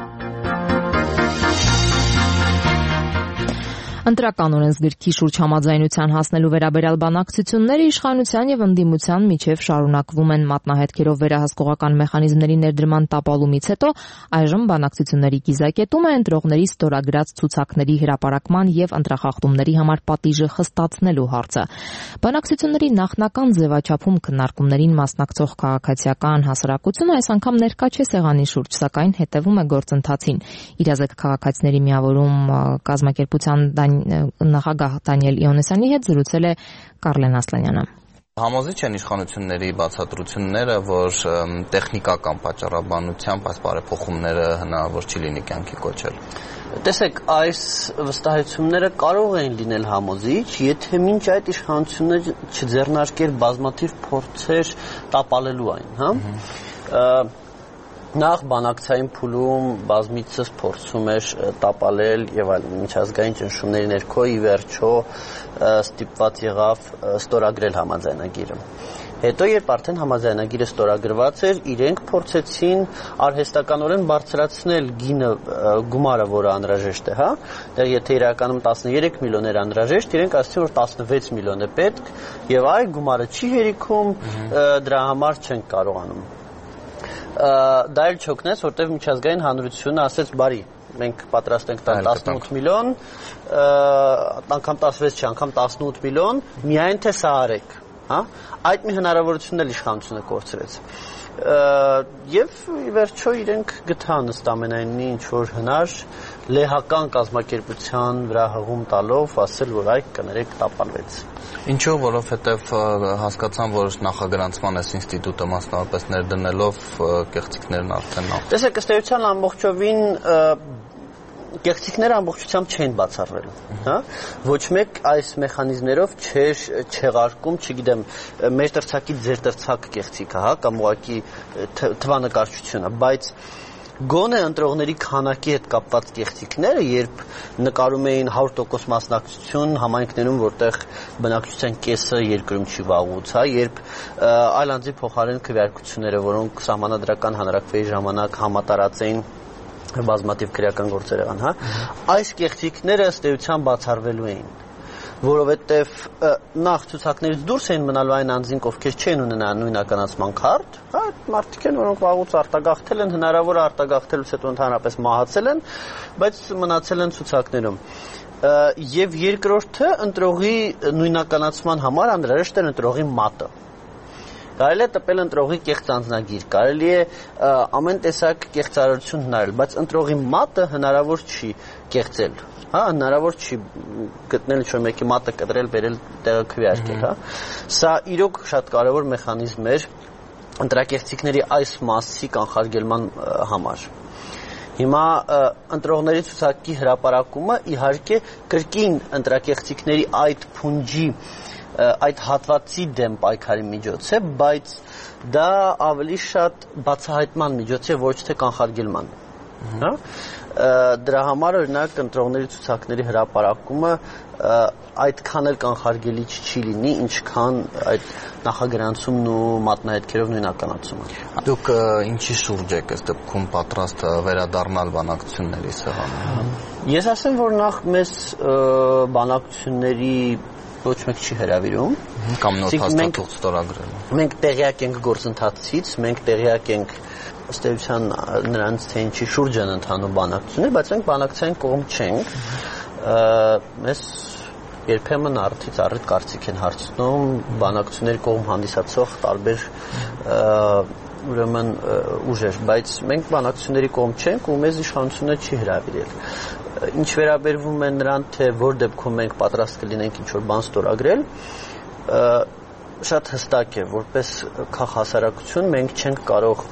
Ընտրական օրենսգրքի շուրջ համաձայնության հասնելու վերաբերյալ բանակցությունները իշխանության եւ ընդդիմության միջև շարունակվում են մատնահետքերով վերահսկողական մեխանիզմների ներդրման տապալումից հետո այժմ բանակցությունների կիզակետում է ընտրողների ստորագրած ցուցակների հրապարակման եւ ընտրախախտումների համար պատիժը խստացնելու հարցը։ Բանակցությունների նախնական ձևաչափում քննարկումներին մասնակցող քաղաքացիական հասարակությունը այս անգամ ներկա չէ սեղանի շուրջ, սակայն հետևում է գործընթացին։ Իրազեկ քաղաքացիների միավորում կազմակերպության նախագահ Դանիել Իոնեսյանի հետ զրուցել է Կարլեն Ասլանյանը։ Համոզիչ են իշխանությունների բացատրությունները, որ տեխնիկական պատճառաբանությամբ այս բարեփոխումները հնարավոր չի լինի կյանքի կոչել։ Տեսեք, այս վստահությունները կարող են լինել համոզիչ, եթե մինչ այդ իշխանությունները չձեռնարկեր բազմաթիվ փորձեր տապալելու այն, հա։ Նախ բանակցային փուլում բազմիցս փորձում էր տապալել եւ այլն միջազգային ճնշումների ներքո ի վերջո ստիպված եղավ ստորագրել համաձայնագիրը։ Հետո երբ արդեն համաձայնագիրը ստորագրված էր, իրենք փորձեցին արհեստականորեն բարձրացնել գումարը, որը անհրաժեշտ է, հա։ Դեռ եթե իրականում 13 միլիոն էր անհրաժեշտ, իրենք ասացին, որ 16 միլիոն է պետք եւ այ գումարը չի հերիքում, դրա համար չենք կարողանում։ Դա էլ չօգնեց, որտեղ միջազգային հանրությունը ասեց, բարի, մենք պատրաստ ենք տալ 18 միլիոն, անգամ 16 չի, անգամ 18 միլիոն, միայն թե սա արեք, հա։ Այդ մի հնարավորությունն էլ իշխանությունը կորցրեց։ Եվ ի վերջո իրենք գտան ըստ ամենայնի ինչ որ հնար լեհական կազմակերպության վրա հղում տալով ասել, որ այ կներեք տապալվեց։ Ինչու, որովհետև հասկացան, որ նախագրանցման այս ինստիտուտը մասնավորապես ներդնելով կեղծիքներն արդեն Տեսեք, ըստ էության ամբողջովին կեղծիքները ամբողջությամբ չեն բացառվել, հա? Ոչ մեկ այս մեխանիզմներով չէր չեղարկում, չգիտեմ, մեր տրցակից ձեր տրցակ կեղծիքը, հա, կամ ուղղակի թվանկարչությունը, բայց գոնե ընտրողների քանակի հետ կապված կեղծիքները, երբ նկարում էին 100% մասնակցություն համայնքներում, որտեղ բնակչության կեսը երկրում չի վաղուց, հա, երբ այլ անձի փոխարեն քվեարկությունները, որոնք սահմանադրական հանրակրվեի ժամանակ համատարած էին բազմաթիվ քրեական գործեր եղան, հա, այս կեղծիքները ըստ էության բացառվելու էին, որովհետև նախ ցուցակներից դուրս էին մնալու այն անձինք, ովքեր չեն ունենա նույնականացման քարտ, հա, մարդիկ են, որոնք վաղուց արտագաղթել են, հնարավոր է արտագաղթելուց հետո ընդհանրապես մահացել են, բայց մնացել են ցուցակներում։ Եվ երկրորդը ընտրողի նույնականացման համար անհրաժեշտ է ընտրողի մատը։ Կարելի է տպել ընտրողի կեղծ անձնագիր, կարելի է ամեն տեսակ կեղծարարություն հնարել, բայց ընտրողի մատը հնարավոր չի կեղծել, հա, հնարավոր չի գտնել ինչ-որ մեկի մատը կտրել, բերել տեղը քվեարկել, հա։ Սա իրոք շատ կարևոր մեխանիզմ էր ընտրակեղծիքների այս մասի կանխարգելման համար։ Հիմա ընտրողների ցուցակի հրապարակումը իհարկե կրկին ընտրակեղծիքների այդ փունջի այդ հատվածի դեմ պայքարի միջոց է, բայց դա ավելի շատ բացահայտման միջոց է, ոչ թե կանխարգելման, հա? Դրա համար օրինակ ընտրողների ցուցակների հրապարակումը այդքան էլ կանխարգելիչ չի լինի, ինչքան այդ նախագրանցումն ու մատնահետքերով նույնականացումը։ Դուք ինչի շուրջ եք այս դեպքում պատրաստ վերադառնալ բանակցությունների սեղանին։ Ես ասեմ, որ նախ մեզ բանակցությունների ոչ մեկ չի հրավիրում կամ նոր հաստատող ստորագրել։ Մենք տեղյակ ենք գործընթացից, մենք տեղյակ ենք ըստ էության նրանց թե ինչի շուրջ են ընթանում բանակցությունները, բայց մենք բանակցային կողմ չենք։ Մեզ երբեմն առիթից առիթ կարծիք են հարցնում բանակցությունների կողմ հանդիսացող տարբեր ուրեմն ուժեր, բայց մենք բանակցությունների կողմ չենք ու մեզ իշխանությունը չի հրավիրել։ Ինչ վերաբերվում է նրան, թե որ դեպքում մենք պատրաստ կլինենք ինչ-որ բան ստորագրել, շատ հստակ է, որպես քաղաքահասարակություն մենք չենք կարող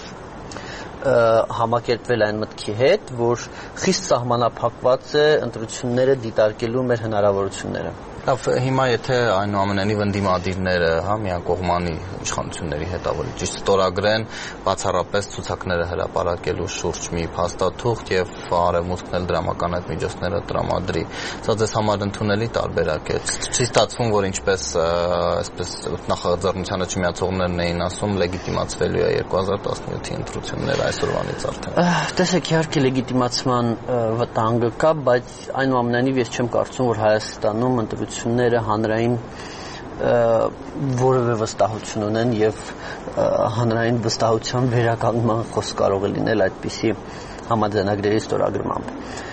համակերպվել այն մտքի հետ, որ խիստ սահմանափակված է ընտրությունները դիտարկելու մեր հնարավորությունները։ Լավ, հիմա եթե այնուամենայնիվ ընդդիմադիրները, հա, միակողմանի իշխանությունների հետ ավելի ճիշտ ստորագրեն բացառապես ցուցակները հրապարակելու շուրջ մի փաստաթուղթ եւ արևմուտքն էլ դրամական այդ միջոցները տրամադրի, սա ձեզ համար ընդունելի տարբերակ է։ Չի ստացվում, որ ինչպես այսպես նախաձեռնությանը չմիացողներն էին ասում, լեգիտիմացվելու է 2017-ի ընտրությունները այսօրվանից արդեն։ Տեսեք, իհարկե լեգիտիմացման վտանգը կա, բայց այնուամենայնիվ ես չեմ կարծում, որ Հայաստանում ընտրությունները հանրային որևէ վստահություն ունեն եւ հանրային վստահության վերականգնման խոսք կարող է լինել այդպիսի համաձայնագրերի ստորագրմամբ։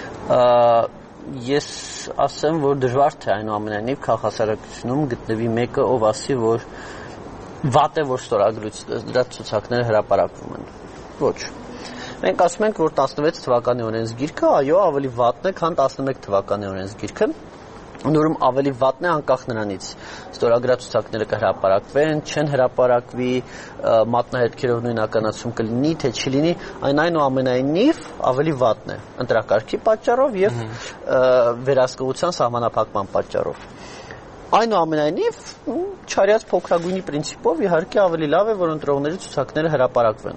Ես ասեմ, որ դժվար թե այնուամենայնիվ քաղաքասարակությունում գտնվի մեկը, ով ասի, որ վատ է, որ ստորագրության դրա ցուցակները հրապարակվում են։ Ոչ։ Մենք ասում ենք, որ 16 թվականի օրենսգիրքը, այո, ավելի վատն է, քան 11 թվականի օրենսգիրքը։ Նորում ավելի վատն է անկախ նրանից ստորագրած ցուցակները կհրապարակվեն, չեն հրապարակվի, մատնահետքերով նույնականացում կլինի, թե չի լինի, այնուամենայնիվ ավելի վատն է ընտրակարգի պատճառով եւ վերահսկողության սահմանափակման պատճառով։ Այնուամենայնիվ չարյաց փոքրագույնի պրինցիպով իհարկե ավելի լավ է, որ ընտրողների ցուցակները հրապարակվեն։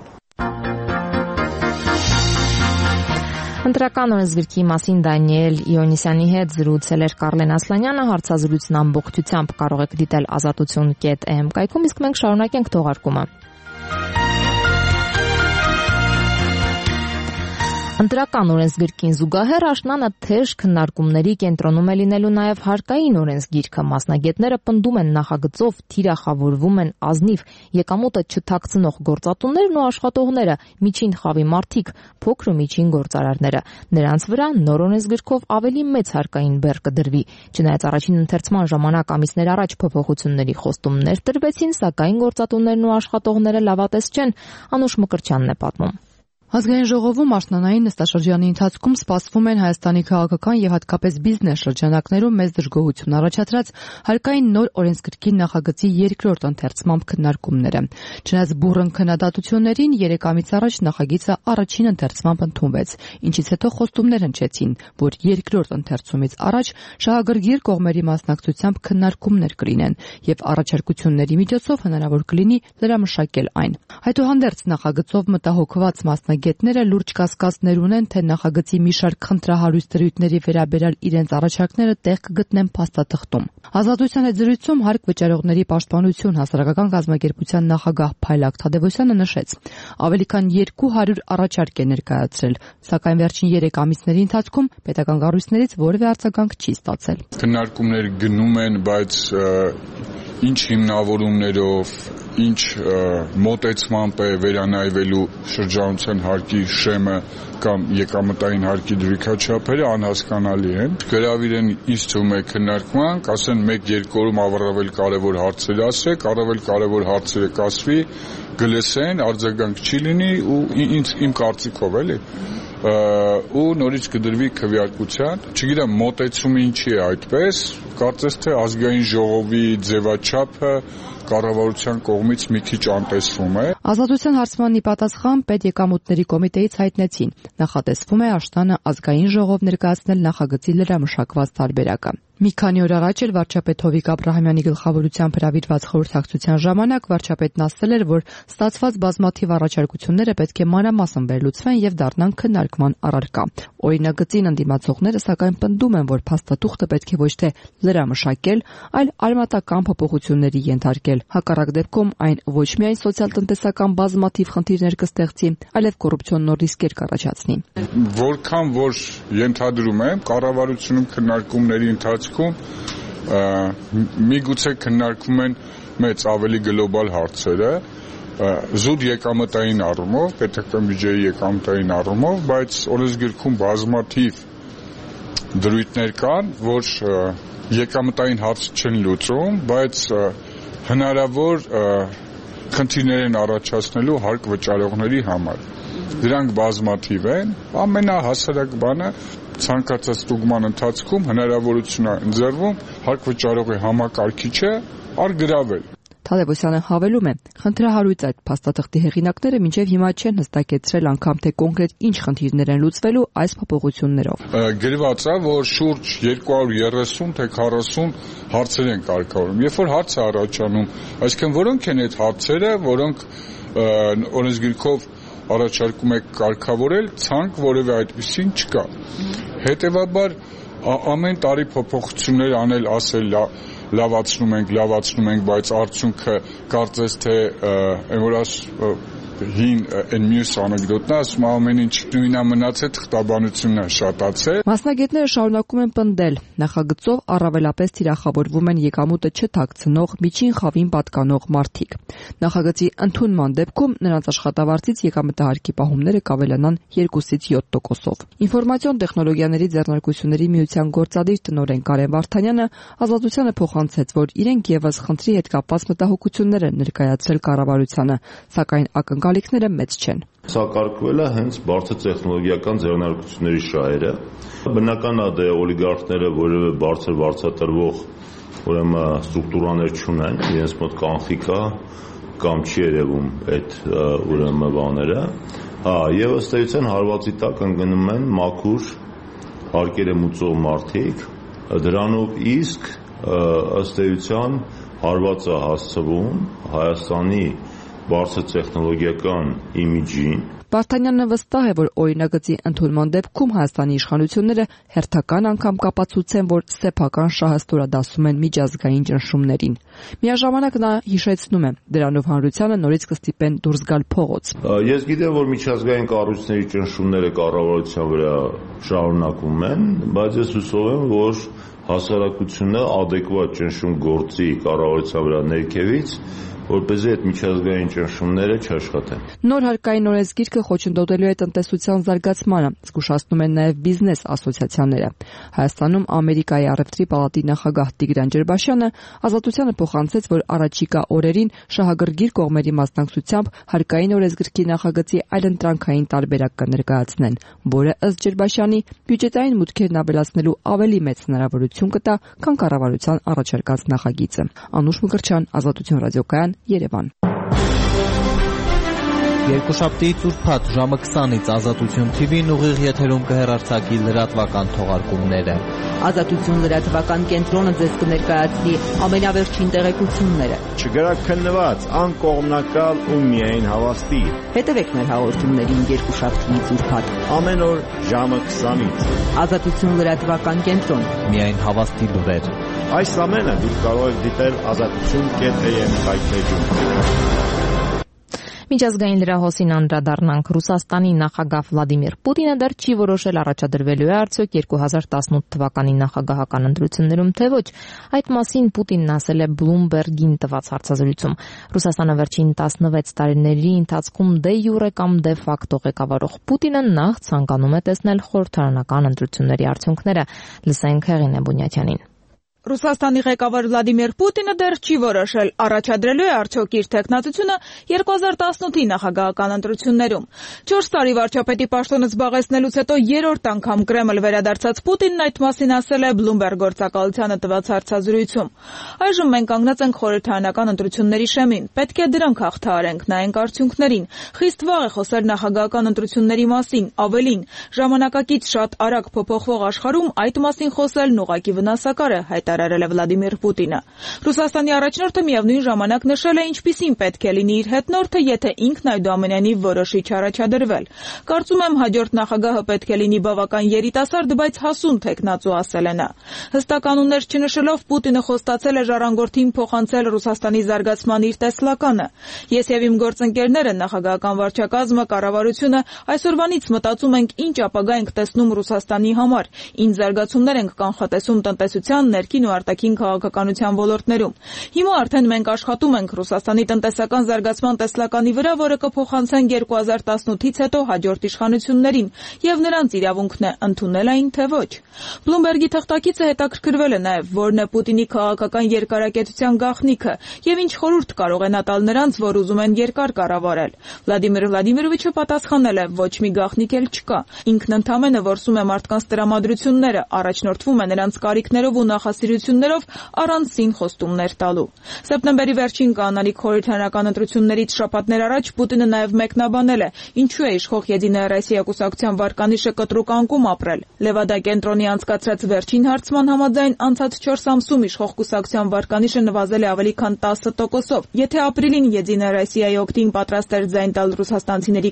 Ընտրական օրենսգրքի մասին Դանիել Իոնիսյանի հետ զրուցել էր Կարլեն Ասլանյանը, հարցազրույցն ամբողջությամբ կարող եք դիտել azatutun.am կայքում, իսկ մենք շարունակենք թողարկումը։ Ընտրական օրենսգիրքին զուգահեռ աշնանը թեժ քննարկումների կենտրոնում է լինելու նաև հարկային օրենսգիրքը։ Մասնագետները պնդում են նախագծով թիրախավորվում են ազնիվ եկամուտը չթաքցնող գործատուներն ու աշխատողները, միջին խավի մարդիկ, փոքր ու միջին գործարարները։ Նրանց վրա նոր օրենսգիրքով ավելի մեծ հարկային բեռ կդրվի։ Չնայած առաջին ընթերցման ժամանակ ամիսներ առաջ փոփոխությունների խոստումներ տրվեցին, սակայն գործատուներն ու աշխատողները լավատես չեն, Անուշ Մկրտչյանն է պատմում։ Ազգային ժողովում աշնանային նստաշրջանի ընթացքում սպասվում են Հայաստանի քաղաքական եւ հատկապես բիզնես շրջանակներում մեծ դժգոհություն առաջացրած հարկային նոր օրենսգրքի նախագծի երկրորդ ընթերցման քննարկումները։ Չնայած բուռն քննադատություններին 3 ամիս առաջ նախագիծը առաջին ընթերցմամբ ընդունվեց, ինչից հետո խոստումներ հնչեցին, որ երկրորդ ընթերցումից առաջ շահագրգիռ կողմերի մասնակցությամբ քննարկումներ կլինեն եւ առաջարկությունների միջոցով հնարավոր կլինի լրամշակել այն։ Այդուհանդերձ նախագծով մտահոգված մասնագետները լուրջ կասկածներ ունեն, թե նախագծի մի շարք խնդրահարույց դրույթների վերաբերյալ իրենց առաջարկները տեղ կգտնեն փաստաթղթում։ Ազատության հետ զրույցում հարկ վճարողների պաշտպանություն հասարակական կազմակերպության նախագահ Փայլակ Թադևոսյանը նշեց. ավելի քան 200 առաջարկ է ներկայացրել, սակայն վերջին 3 ամիսների ընթացքում պետական կառույցներից որևէ արձագանք չի ստացել։ Քննարկումներ գնում են, բայց ինչ հիմնավորումներով, ինչ մոտեցմամբ է վերանայվելու շրջանության հարկի շեմը կամ եկամտային հարկի դրույքաչափերը անհասկանալի են։ Գրավիր են ինձ թվում է քննարկման, կասեն 1-2 օրում առավել կարևոր հարցեր ասեք, առավել կարևոր հարցերը կասվի, գլսեն, արձագանք չի լինի ու իմ կարծիքով էլի ու նորից կդրվի քվեարկության։ Չգիտեմ մոտեցումը ինչի է այդպես, կարծես թե ազգային ժողովի ձևաչափը կառավարության կողմից մի քիչ անտեսվում է։ Ազատության հարցմանի պատասխան պետեկամուտների կոմիտեից հայտնեցին։ Նախատեսվում է աշնանը ազգային ժողով ներկայացնել նախագծի լրամշակված տարբերակը։ Մի քանի օր առաջ էլ վարչապետ Հովիկ Աբրահամյանի գլխավորությամբ հրավիրված խորհրդակցության ժամանակ վարչապետն ասել էր, որ ստացված բազմաթիվ առաջարկությունները պետք է մանրամասն վերլուծվեն եւ դառնան քննարկման առարկա։ Օրինագծին ընդդիմացողները սակայն պնդում են, որ փաստաթուղթը պետք է ոչ թե լրամշակել, այլ արմատական փոփոխությունների ենթարկել։ Հակառակ դեպքում այն ոչ միայն սոցիալ-տնտեսական բազմաթիվ խնդիրներ կստեղծի, այլև կոռուպցիոն ռիսկեր կառաջացնի։ Որքան որ ենթադրում եմ, կառավարությունում քննարկումների ընթացքում միգուցե քննարկվում են մեծ ավելի գլոբալ հարցերը, զուտ եկամտային առումով, պետական բյուջեի եկամտային առումով, բայց օրենսգրքում բազմաթիվ դրույթներ կան, որ եկամտային հարց չեն լուծում, բայց հնարավոր խնդիրներ են առաջացնելու հարկ վճարողների համար։ Դրանք բազմաթիվ են, ամենահասարակ բանը ցանկացած ստուգման ընթացքում հնարավորություն է ընձեռվում հարկ վճարողի համակարգիչը առգրավել։ Թադևոսյանը հավելում է, խնդրահարույց այդ փաստաթղթի հեղինակները մինչև հիմա չեն հստակեցրել անգամ թե կոնկրետ ինչ խնդիրներ են լուծվելու այս փոփոխություններով։ Գրված է, որ շուրջ 230 թե 40 հարցեր են կարգավորում։ Երբ որ հարց է առաջանում, այսինքն որոնք են այդ հարցերը, որոնք օրենսգիրքով առաջարկում եք կարգավորել, ցանկ որևէ այդպեսին չկա։ Հետևաբար ամեն տարի փոփոխություններ անել, ասել լավացնում ենք, բայց արդյունքը կարծես թե այնորս հին այն մյուս անեկդոտն է, ասում ամեն ինչ նույնա մնացել, թղթաբանությունն է շատացել։ Մասնագետները շարունակում են պնդել, նախագծով առավելապես թիրախավորվում են եկամուտը չթաքցնող, միջին խավին պատկանող մարդիկ։ Նախագծի ընդունման դեպքում նրանց աշխատավարձից եկամտահարկի պահումները կավելանան 2-ից 7%-ով։ Ինֆորմացիոն տեխնոլոգիաների ձեռնարկությունների միության գործադիր տնօրեն Կարեն Վարդանյանը Ազատությանը փոխանցեց, որ իրենք եւս խնդրի հետ կապված մտահոգություններ են ներկայացրել կառավարությանը, սակայն ակնկալիքները մեծ չեն։ Սա կարգվել է հենց բարձր տեխնոլոգիական ձեռնարկությունների շահերը։ Բնական է դե օլիգարխները որևէ բարձր վարձատրվող ուրեմն ստրուկտուրաներ չունեն, իրենց մոտ կանխիկ է կամ չի երևում այդ ուրեմն բաները։ Եվ ըստ էության հարվածի տակ ընկնում են մաքուր հարկերը մուծող մարդիկ, դրանով իսկ ըստ էության հարվածը հասցվում Հայաստանի բարձր տեխնոլոգիական իմիջին։ Վարդանյանը վստահ է, որ օրինագծի ընդունման դեպքում Հայաստանի իշխանությունները հերթական անգամ կապացուցեն, որ սեփական շահը ստորադասում են միջազգային ճնշումներին։ Միաժամանակ նա հիշեցնում է, դրանով հանրությանը նորից կստիպեն դուրս գալ փողոց։ Ես գիտեմ, որ միջազգային կառույցների ճնշումները կառավարության վրա շարունակվում են, բայց ես հուսով եմ, որ հասարակությունը adekvat ճնշում գործի կառավարության վրա ներքևից, որպեսզի այդ միջազգային ճնշումները չաշխատեն։ Նոր հարկային օրենսգիրքը խոչընդոտելու է տնտեսության զարգացմանը, զգուշացնում են նաև բիզնես ասոցիացիաները։ Հայաստանում Ամերիկայի առևտրի պալատի նախագահ Տիգրան Ջերբաշյանը Ազատությանը փոխանցեց, որ առաջիկա օրերին շահագրգիռ կողմերի մասնակցությամբ հարկային օրենսգրքի նախագծի այլընտրանքային տարբերակ կներկայացնեն, որը ըստ Ջերբաշյանի բյուջետային մուտքերն ավելացնելու ավելի մեծ հնարավորություն կտա, քան կառավարության առաջարկած նախագիծը։ Անուշ Մկրտչյան, Ազատություն ռադիոկայան, Երևան։ Երկուշաբթիից ուրբաթ ժամը 20-ից Ազատություն TV-ն ուղիղ եթերում կհեռարձակի լրատվական թողարկումները։ Ազատություն լրատվական կենտրոնը ձեզ կներկայացնի ամենավերջին տեղեկությունները։ Չգրակ քննված, անկողմնակալ ու միայն հավաստի։ Հետևեք մեր հաղորդումներին երկուշաբթիից ուրբաթ ամեն օր ժամը 20-ից։ Ազատություն լրատվական կենտրոն։ Միայն հավաստի լուրեր։ Այս ամենը դուք կարող եք դիտել azatutun.am հայտնեջում։ Միջազգային լրահոսին անդրադառնանք։ Ռուսաստանի նախագահ Վլադիմիր Պուտինը դեռ չի որոշել առաջադրվելու է արդյոք 2018 թվականի նախագահական ընտրություններում, թե ոչ։ Այդ մասին Պուտինն ասել է Bloomberg-ին տված հարցազրույցում։ Ռուսաստանը վերջին 16 տարիների ընթացքում դե յուրե կամ դե ֆակտո ղեկավարող Պուտինը նախ ցանկանում է տեսնել խորհրդարանական ընտրությունների արդյունքները։ Լսենք Հեղինե Բունյաթյանին։ Ռուսաստանի ղեկավար Վլադիմիր Պուտինը դեռ չի որոշել առաջադրելու է արդյոք իր թեկնածությունը 2018-ի նախագահական ընտրություններում։ 4 տարի վարչապետի պաշտոնը զբաղեցնելուց հետո երրորդ անգամ Կրեմլ վերադարձած Պուտինն այդ մասին ասել է Bloomberg գործակալությանը տված հարցազրույցում։ Այժմ մենք կանգնած ենք խորհրդարանական ընտրությունների շեմին։ Պետք է դրանք հաղթահարենք, նայենք արդյունքներին։ Խիստ վաղ է խոսել նախագահական ընտրությունների մասին, ավելին, ժամանակակից շատ արագ փոփոխվող աշխարհում այդ մասին խոսելն ուղղակի վնասակար է, հայտարարել է Վլադիմիր Պուտինը։ Ռուսաստանի առաջնորդը միևնույն ժամանակ նշել է, ինչպիսին պետք է լինի իր հետնորդը, եթե ինքն այդուամենայնիվ որոշի չառաջադրվել։ Կարծում եմ հաջորդ նախագահը պետք է լինի բավական երիտասարդ, բայց հասուն թեկնածու, ասել է նա։ Հստակ անուններ չնշելով Պուտինը խոստացել է ժառանգորդին փոխանցել Ռուսաստանի զարգացման իր տեսլականը։ Ես եւ իմ գործընկերները, նախագահական վարչակազմը, կառավարությունը այսօրվանից մտածում ենք ինչ ապագա ենք տեսնում Ռուսաստանի համար, ինչ զարգացումներ ենք կանխատեսում տնտեսության, ներքին ու արտաքին քաղաքականության ոլորտներում։ Հիմա արդեն մենք աշխատում ենք Ռուսաստանի տնտեսական զարգացման տեսլականի վրա, որը կփոխանցենք 2018-ից հետո հաջորդ իշխանություններին, եւ նրանց իրավունքն է ընդունել այն, թե ոչ։ Bloomberg-ի թղթակիցը հետաքրքրվել է նաեւ, որն է Պուտինի քաղաքական երկարակեցության գաղտնիքը եւ ինչ խորհուրդ կարող է նա տալ նրանց, որ ուզում են երկար կառավարել։ Վլադիմիր Վլադիմիրովիչը պատասխանել է. ոչ մի գաղտնիք էլ չկա։ Ինքն ընդհանրապես որսում է մարդկանց տրամադրությունները, առաջնորդվում է նրանց կարիքներով ու նախասիրություններով առանցին խոստումներ տալու։ Սեպտեմբերի վերջին կանոնիկ խորհրդարանական ընտրություններից շաբաթներ առաջ Պուտինը նաև մեկնաբանել է, ինչու է իշխող Եդինայա Ռոսիա կուսակցության վարկանիշը կտրուկ անկում ապրել։ Լևադա կենտրոնի անցկացրած վերջին հարցման համաձայն անցած 4 ամսում իշխող կուսակցության վարկանիշը նվազել է ավելի քան 10%-ով։ Եթե ապրիլին Եդինայա Ռոսիայի օգտին պատրաստ էր ձայն տալ ռուսաստանցիների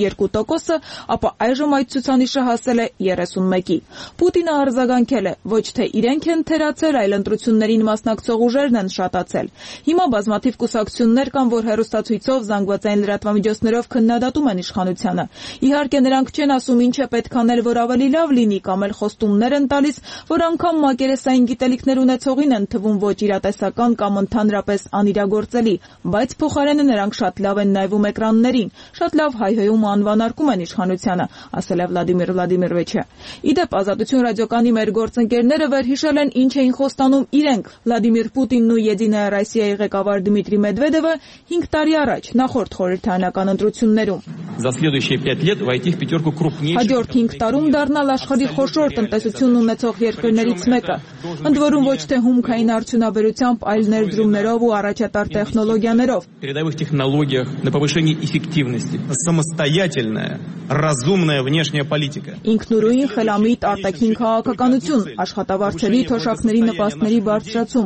42%-ը, ապա այժմ այդ ցուցանիշը հասել է 31-ի։ Պուտինը արձագանքել է, ոչ թե իրենք են թերացել, այլ ընտրություններին մասնակցող ուժերն են շատացել։ Հիմա բազմաթիվ կուսակցություններ կան, որ հեռուստացույցով, զանգվածային լրատվամիջոցներով քննադատում են իշխանությանը։ Իհարկե նրանք չեն ասում ինչ է պետք անել, որ ավելի լավ լինի, կամ էլ խոստումներ են տալիս, որ անգամ մակերեսային գիտելիքներ ունեցողին են թվում ոչ իրատեսական կամ ընդհանրապես անիրագործելի, բայց փոխարենը նրանք շատ լավ են նայվում էկրաններին, շատ լավ հայհոյում ու անվանարկում են իշխանությանը, ասել է Վլադիմիր Վլադիմիրովիչը։ Իդեպ Ազատություն ռադիոկանի մեր գործընկերները վերհիշել են ինչ էին խոստանում իրենք Վլադիմիր Պուտինն ու Եդինայա Ռոսիայի ղեկավար Դմիտրի Մեդվեդևը 5 տարի առաջ նախորդ խորհրդարանական ընտրություններում։ Հաջորդ 5 տարում դառնալ աշխարհի խոշոր տնտեսություն ունեցող երկրներից մեկը, ընդ որում ոչ թե հումքային արդյունաբերությամբ, այլ ներդրումներով ու առաջատար տեխնոլոգիաներով։ Ինքնուրույն խելամիտ արտաքին քաղաքականություն, աշխատավարձերի, թոշակների նպաստների բարձրացում։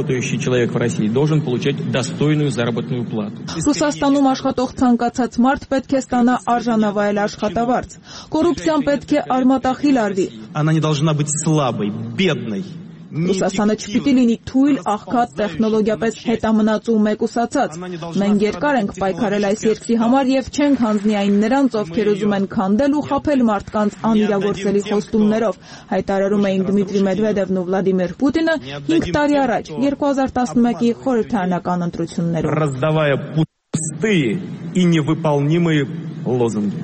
Ռուսաստանում աշխատող ցանկացած մարդ պետք է ստանա արժանավայել աշխատավարձ։ Կոռուպցիան պետք է արմատախիլ արվի։ Она не должна быть слабой, бедной. Ռուսաստանը չպիտի լինի թույլ, աղքատ, տեխնոլոգիապես հետամնաց ու մեկուսացած։ Մենք երկար ենք պայքարել այս երկրի համար եւ չենք հանձնի այն նրանց, ովքեր ուզում են քանդել ու խաբել մարդկանց անիրագործելի խոստումներով, հայտարարում էին Դմիտրի Մեդվեդևն ու Վլադիմիր Պուտինը 5 տարի առաջ 2011-ի խորհրդարանական ընտրություններում։ Раздавая пустые и невыполнимые лозунги.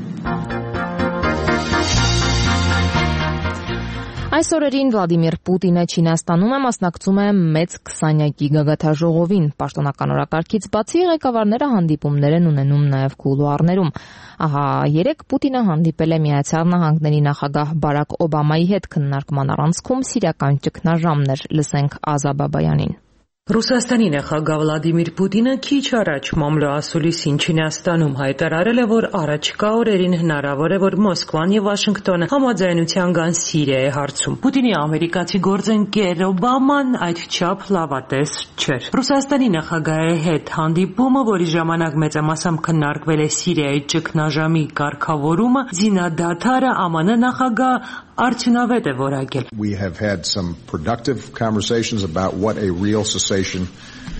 Այս օրերին Վլադիմիր Պուտինը Չինաստանում մասնակցում է մեծ 20-յակի գագաթաժողովին։ Պաշտոնական օրակարգից բացի ղեկավարները հանդիպումներ են ունենում նաև կուլուարներում։ Ահա երեկ Պուտինը հանդիպել է Միացյալ Նահանգների նախագահ Բարակ Օբամայի հետ քննարկման առանցքում սիրիական ճգնաժամներ։ Լսենք Ազա Բաբայանին։ Ռուսաստանի նախագահ Վլադիմիր Պուտինը քիչ առաջ մամլո ասուլիսին Չինաստանում հայտարարել է, որ առաջիկա օրերին հնարավոր է, որ Մոսկվան եւ Վաշինգտոնը համաձայնության գան Սիրիայի հարցում։ Պուտինի ամերիկացի գործընկեր Օբաման այդչափ լավատես չէր։ Ռուսաստանի նախագահի հետ հանդիպումը, որի ժամանակ մեծամասամբ քննարկվել է Սիրիայի ճգնաժամի կարգավորումը, զինադադարը ԱՄՆ նախագահ արդյունավետ է որակել։ We have had some productive conversations about what a real cessation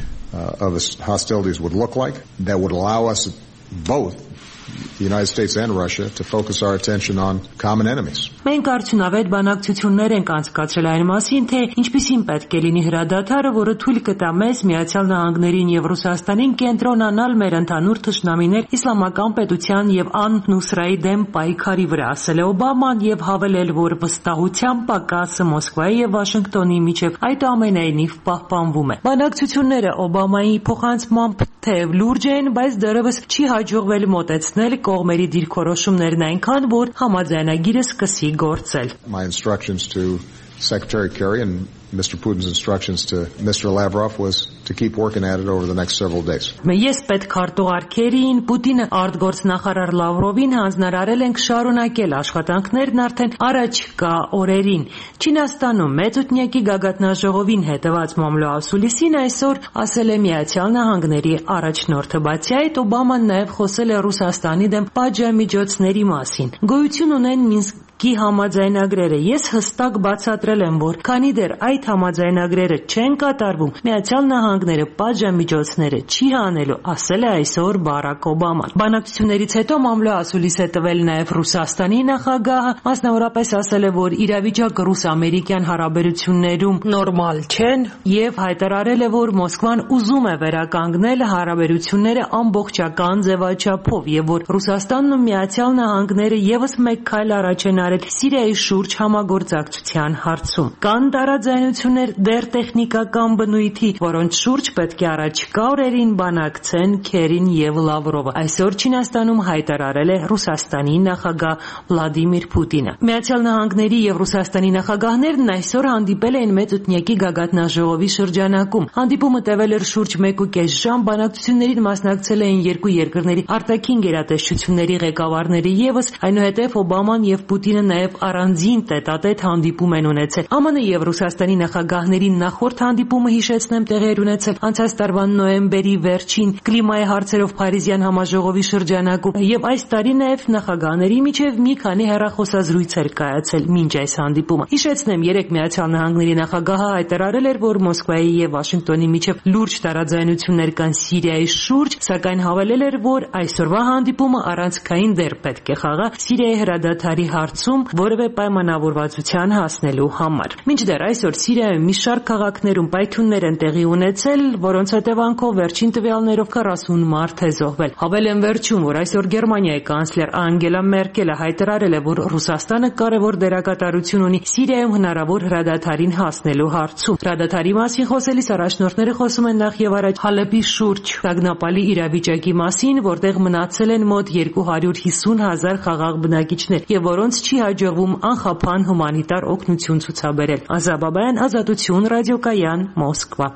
of the hostilities would look like that would allow us both, the United States and Russia, to focus our attention on common enemies. Մենք արդյունավետ բանակցություններ ենք անցկացրել այն մասին, թե ինչպիսին պետք է լինի հրադադարը, որը թույլ կտա մեզ Միացյալ Նահանգներին եւ Ռուսաստանին կենտրոնանալ մեր ընդհանուր թշնամիներ իսլամական պետության եւ ան-Նուսրայի դեմ պայքարի վրա, ասել է Օբաման եւ հավելել, որ վստահության պակասը Մոսկվայի եւ Վաշինգտոնի միջեւ այդուամենայնիվ պահպանվում է։ Բանակցությունները Օբամայի փոխանցմամբ թեև լուրջ են, բայց դեռևս չի հաջողվել մոտեցնել կողմերի դիրքորոշումներն այնքան, որ համաձայնագիրը սկսի գործել։ My instructions to Secretary Kerry and Mr. Putin's instructions to Mr. Lavrov was to keep working at it over the next several days. Ես պետքարտուղար Քերիին, Պուտինը արտգործնախարար Լավրովին հանձնարարել ենք շարունակել աշխատանքներն արդեն առաջկա օրերին։ Չինաստանում մեծութնյակի գագաթնաժողովին հետևած մամլո ասուլիսին այսօր ասել է Միացյալ Նահանգների առաջնորդը, բացի այդ Օբաման նաև խոսել է Ռուսաստանի դեմ պատժամիջոցների մասին։ Գոյություն ունեն Մինսկի համաձայնագրերը։ Ես հստակ բացատրել եմ, որ քանի դեռ այդ համաձայնագրերը չեն կատարվում, Միացյալ Նահանգները պատժամիջոցները չի հանելու, ասել է այսօր Բարակ Օբաման։ Բանակցություններից հետո մամլո ասուլիս է տվել նաև Ռուսաստանի նախագահը, մասնավորապես ասել է, որ իրավիճակը ռուս-ամերիկյան հարաբերություններում նորմալ չեն եւ հայտարարել է, որ Մոսկվան ուզում է վերականգնել հարաբերությունները ամբողջական ձևաչափով եւ որ Ռուսաստանն ու Միացյալ Նահանգները եւս մեկ քայլ առաջ են արել Սիրիայի շուրջ համագործակցության հարցում։ Կան տարաձայնություններ դեռ տեխնիկական բնույթի, որոնց շուրջ պետք է առաջիկա օրերին բանակցեն Քերին եւ Լավրովը։ Այսօր Չինաստանում հայտարարել է Ռուսաստանի նախագահ Վլադիմիր Պուտինը։ Միացյալ Նահանգների եւ Ռուսաստանի նախագահներն այսօր հանդիպել էին մեծութնյակի գագաթնաժողովի շրջանակում։ Հանդիպումը տևել էր շուրջ 1.5 ժամ, բանակցություններին մասնակցել էին երկու երկրների արտաքին գերատեսչությունների ղեկավարները եւս, այնուհետեւ Օբաման եւ Պուտինը նաեւ առանձին տետատետ հանդիպում են ունեցել։ ԱՄՆ եւ Ռուսաստանի նախագահների նախորդ հանդիպումը, հիշեցնեմ, տեղի էր ունեցել անցած տարվա նոյեմբերի վերջին կլիմայի հարցերով Փարիզյան համաժողովի շրջանակում եւ այս տարի նաեւ նախագահների միջև մի քանի հեռախոսազրույց էր կայացել մինչ այս հանդիպումը։ Հիշեցնեմ, երեք Միացյալ Նահանգների նախագահը հայտարարել էր, որ Մոսկվայի եւ Վաշինգտոնի միջև լուրջ տարաձայնություններ կան Սիրիայի շուրջ, սակայն հավելել էր, որ այսօրվա հանդիպումը առանցքային դեր պետք է խաղա Սիրիայի հրադադարի հարցում որևէ պայմանավորվածության հասնելու համար։ Մինչդեռ այսօր Սիրիայում մի շարք քաղաքներում պայթյուններ են տեղի ունեցել, որոնց հետևանքով վերջին տվյալներով 40 մարդ է զոհվել։ Հավելեմ վերջում, որ այսօր Գերմանիայի կանցլեր Անգելա Մերկելը հայտարարել է, որ Ռուսաստանը կարևոր դերակատարություն ունի Սիրիայում հնարավոր հրադադարին հասնելու հարցում։ Հրադադարի մասին խոսելիս առաջնորդները խոսում են նախ եւ առաջ Հալեպի շուրջ տագնապալի իրավիճակի մասին, որտեղ մնացել են մոտ 250,000 խաղաղ բնակիչներ եւ որոնց չի հաջողվում անխափան հումանիտար օգնություն ցուցաբերել։ Ազաբաբայան, Ազատություն, ռադիոկայան, Մոսկվա։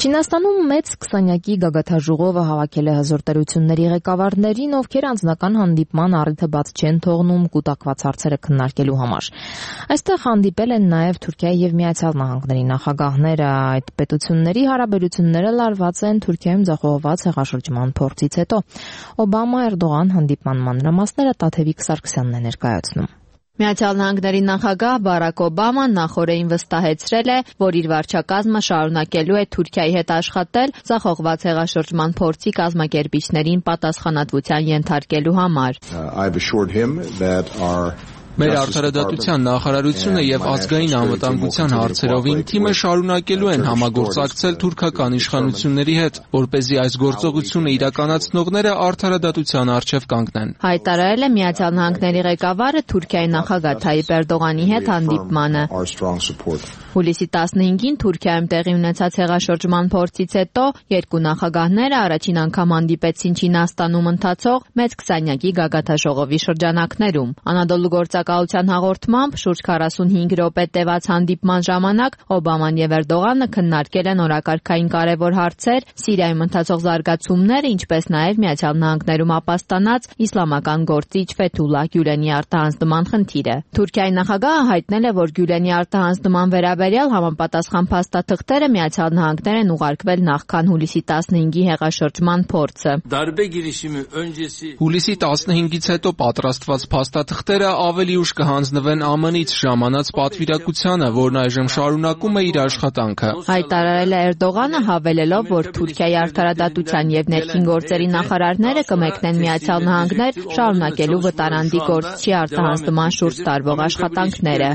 Չինաստանում մեծ 20-յակի գագաթաժողովը հավաքել է հզոր տերությունների ղեկավարներին, ովքեր անձնական հանդիպման առիթը բաց չեն թողնում կուտակված հարցերը քննարկելու համար։ Այստեղ հանդիպել են նաև Թուրքիայի եւ Միացյալ Նահանգների նախագահները։ Այդ պետությունների հարաբերությունները լարված են Թուրքիայում ձախողված հեղաշրջման փորձից հետո։ Օբամա-Էրդողան հանդիպման մանրամասները Տաթևիկ Սարգսյանն է ներկայացնում։ Միացյալ Նահանգների նախագահ Բարակ Օբաման նախորդին վստահեցրել է, որ իր վարչակազմը շարունակելու է Թուրքիայի հետ աշխատել ձախողված հեղաշրջման փորձի կազմակերպիչներին պատասխանատվության ենթարկելու համար։ Մեր արդարադատության նախարարությունը եւ ազգային անվտանգության հարցերով իմ թիմը շարունակելու են համագործակցել թուրքական իշխանությունների հետ, որպեսզի այս գործողությունը իրականացնողները արդարադատության առջև կանգնեն։ Հայտարարել է Միացյալ Նահանգների ղեկավարը Թուրքիայի նախագահ Թայիպ Էրդողանի հետ հանդիպմանը։ Հուլիսի 15-ին Թուրքիայում տեղի ունեցած հեղաշրջման փորձից հետո երկու նախագահները առաջին անգամ հանդիպեցին Չինաստանում ընթացող մեծ 20-յակի գագաթաժողովի շրջանակներում։ Անադոլու գործակալության հաղորդմամբ շուրջ 45 րոպե տևած հանդիպման ժամանակ Օբաման եւ Էրդողանը քննարկել են օրակարգային կարևոր հարցեր, Սիրիայում ընթացող զարգացումները, ինչպես նաեւ Միացյալ Նահանգներում ապաստանած իսլամական գործիչ Ֆեթուլլահ Գյուլենի արտահանձնման խնդիրը։ Թուրքիայի նախագահը հայտնել է, որ Գյուլենի արտահանձնման վերաբերյալ համապատասխան փաստաթղթերը Միացյալ Նահանգներ են ուղարկվել նախքան հուլիսի 15-ի հեղաշրջման փորձը։ Հուլիսի 15-ից հետո պատրաստված փաստաթղթերը ավելի ուշ կհանձնվեն ԱՄՆ-ից ժամանած պատվիրակությանը, որն այժմ շարունակում է իր աշխատանքը։ Հայտարարել է Էրդողանը, հավելելով, որ Թուրքիայի արդարադատության եւ ներքին գործերի նախարարները կմեկնեն Միացյալ Նահանգներ շարունակելու վտարանդի գործչի արտահանձնման շուրջ տարվող աշխատանքները։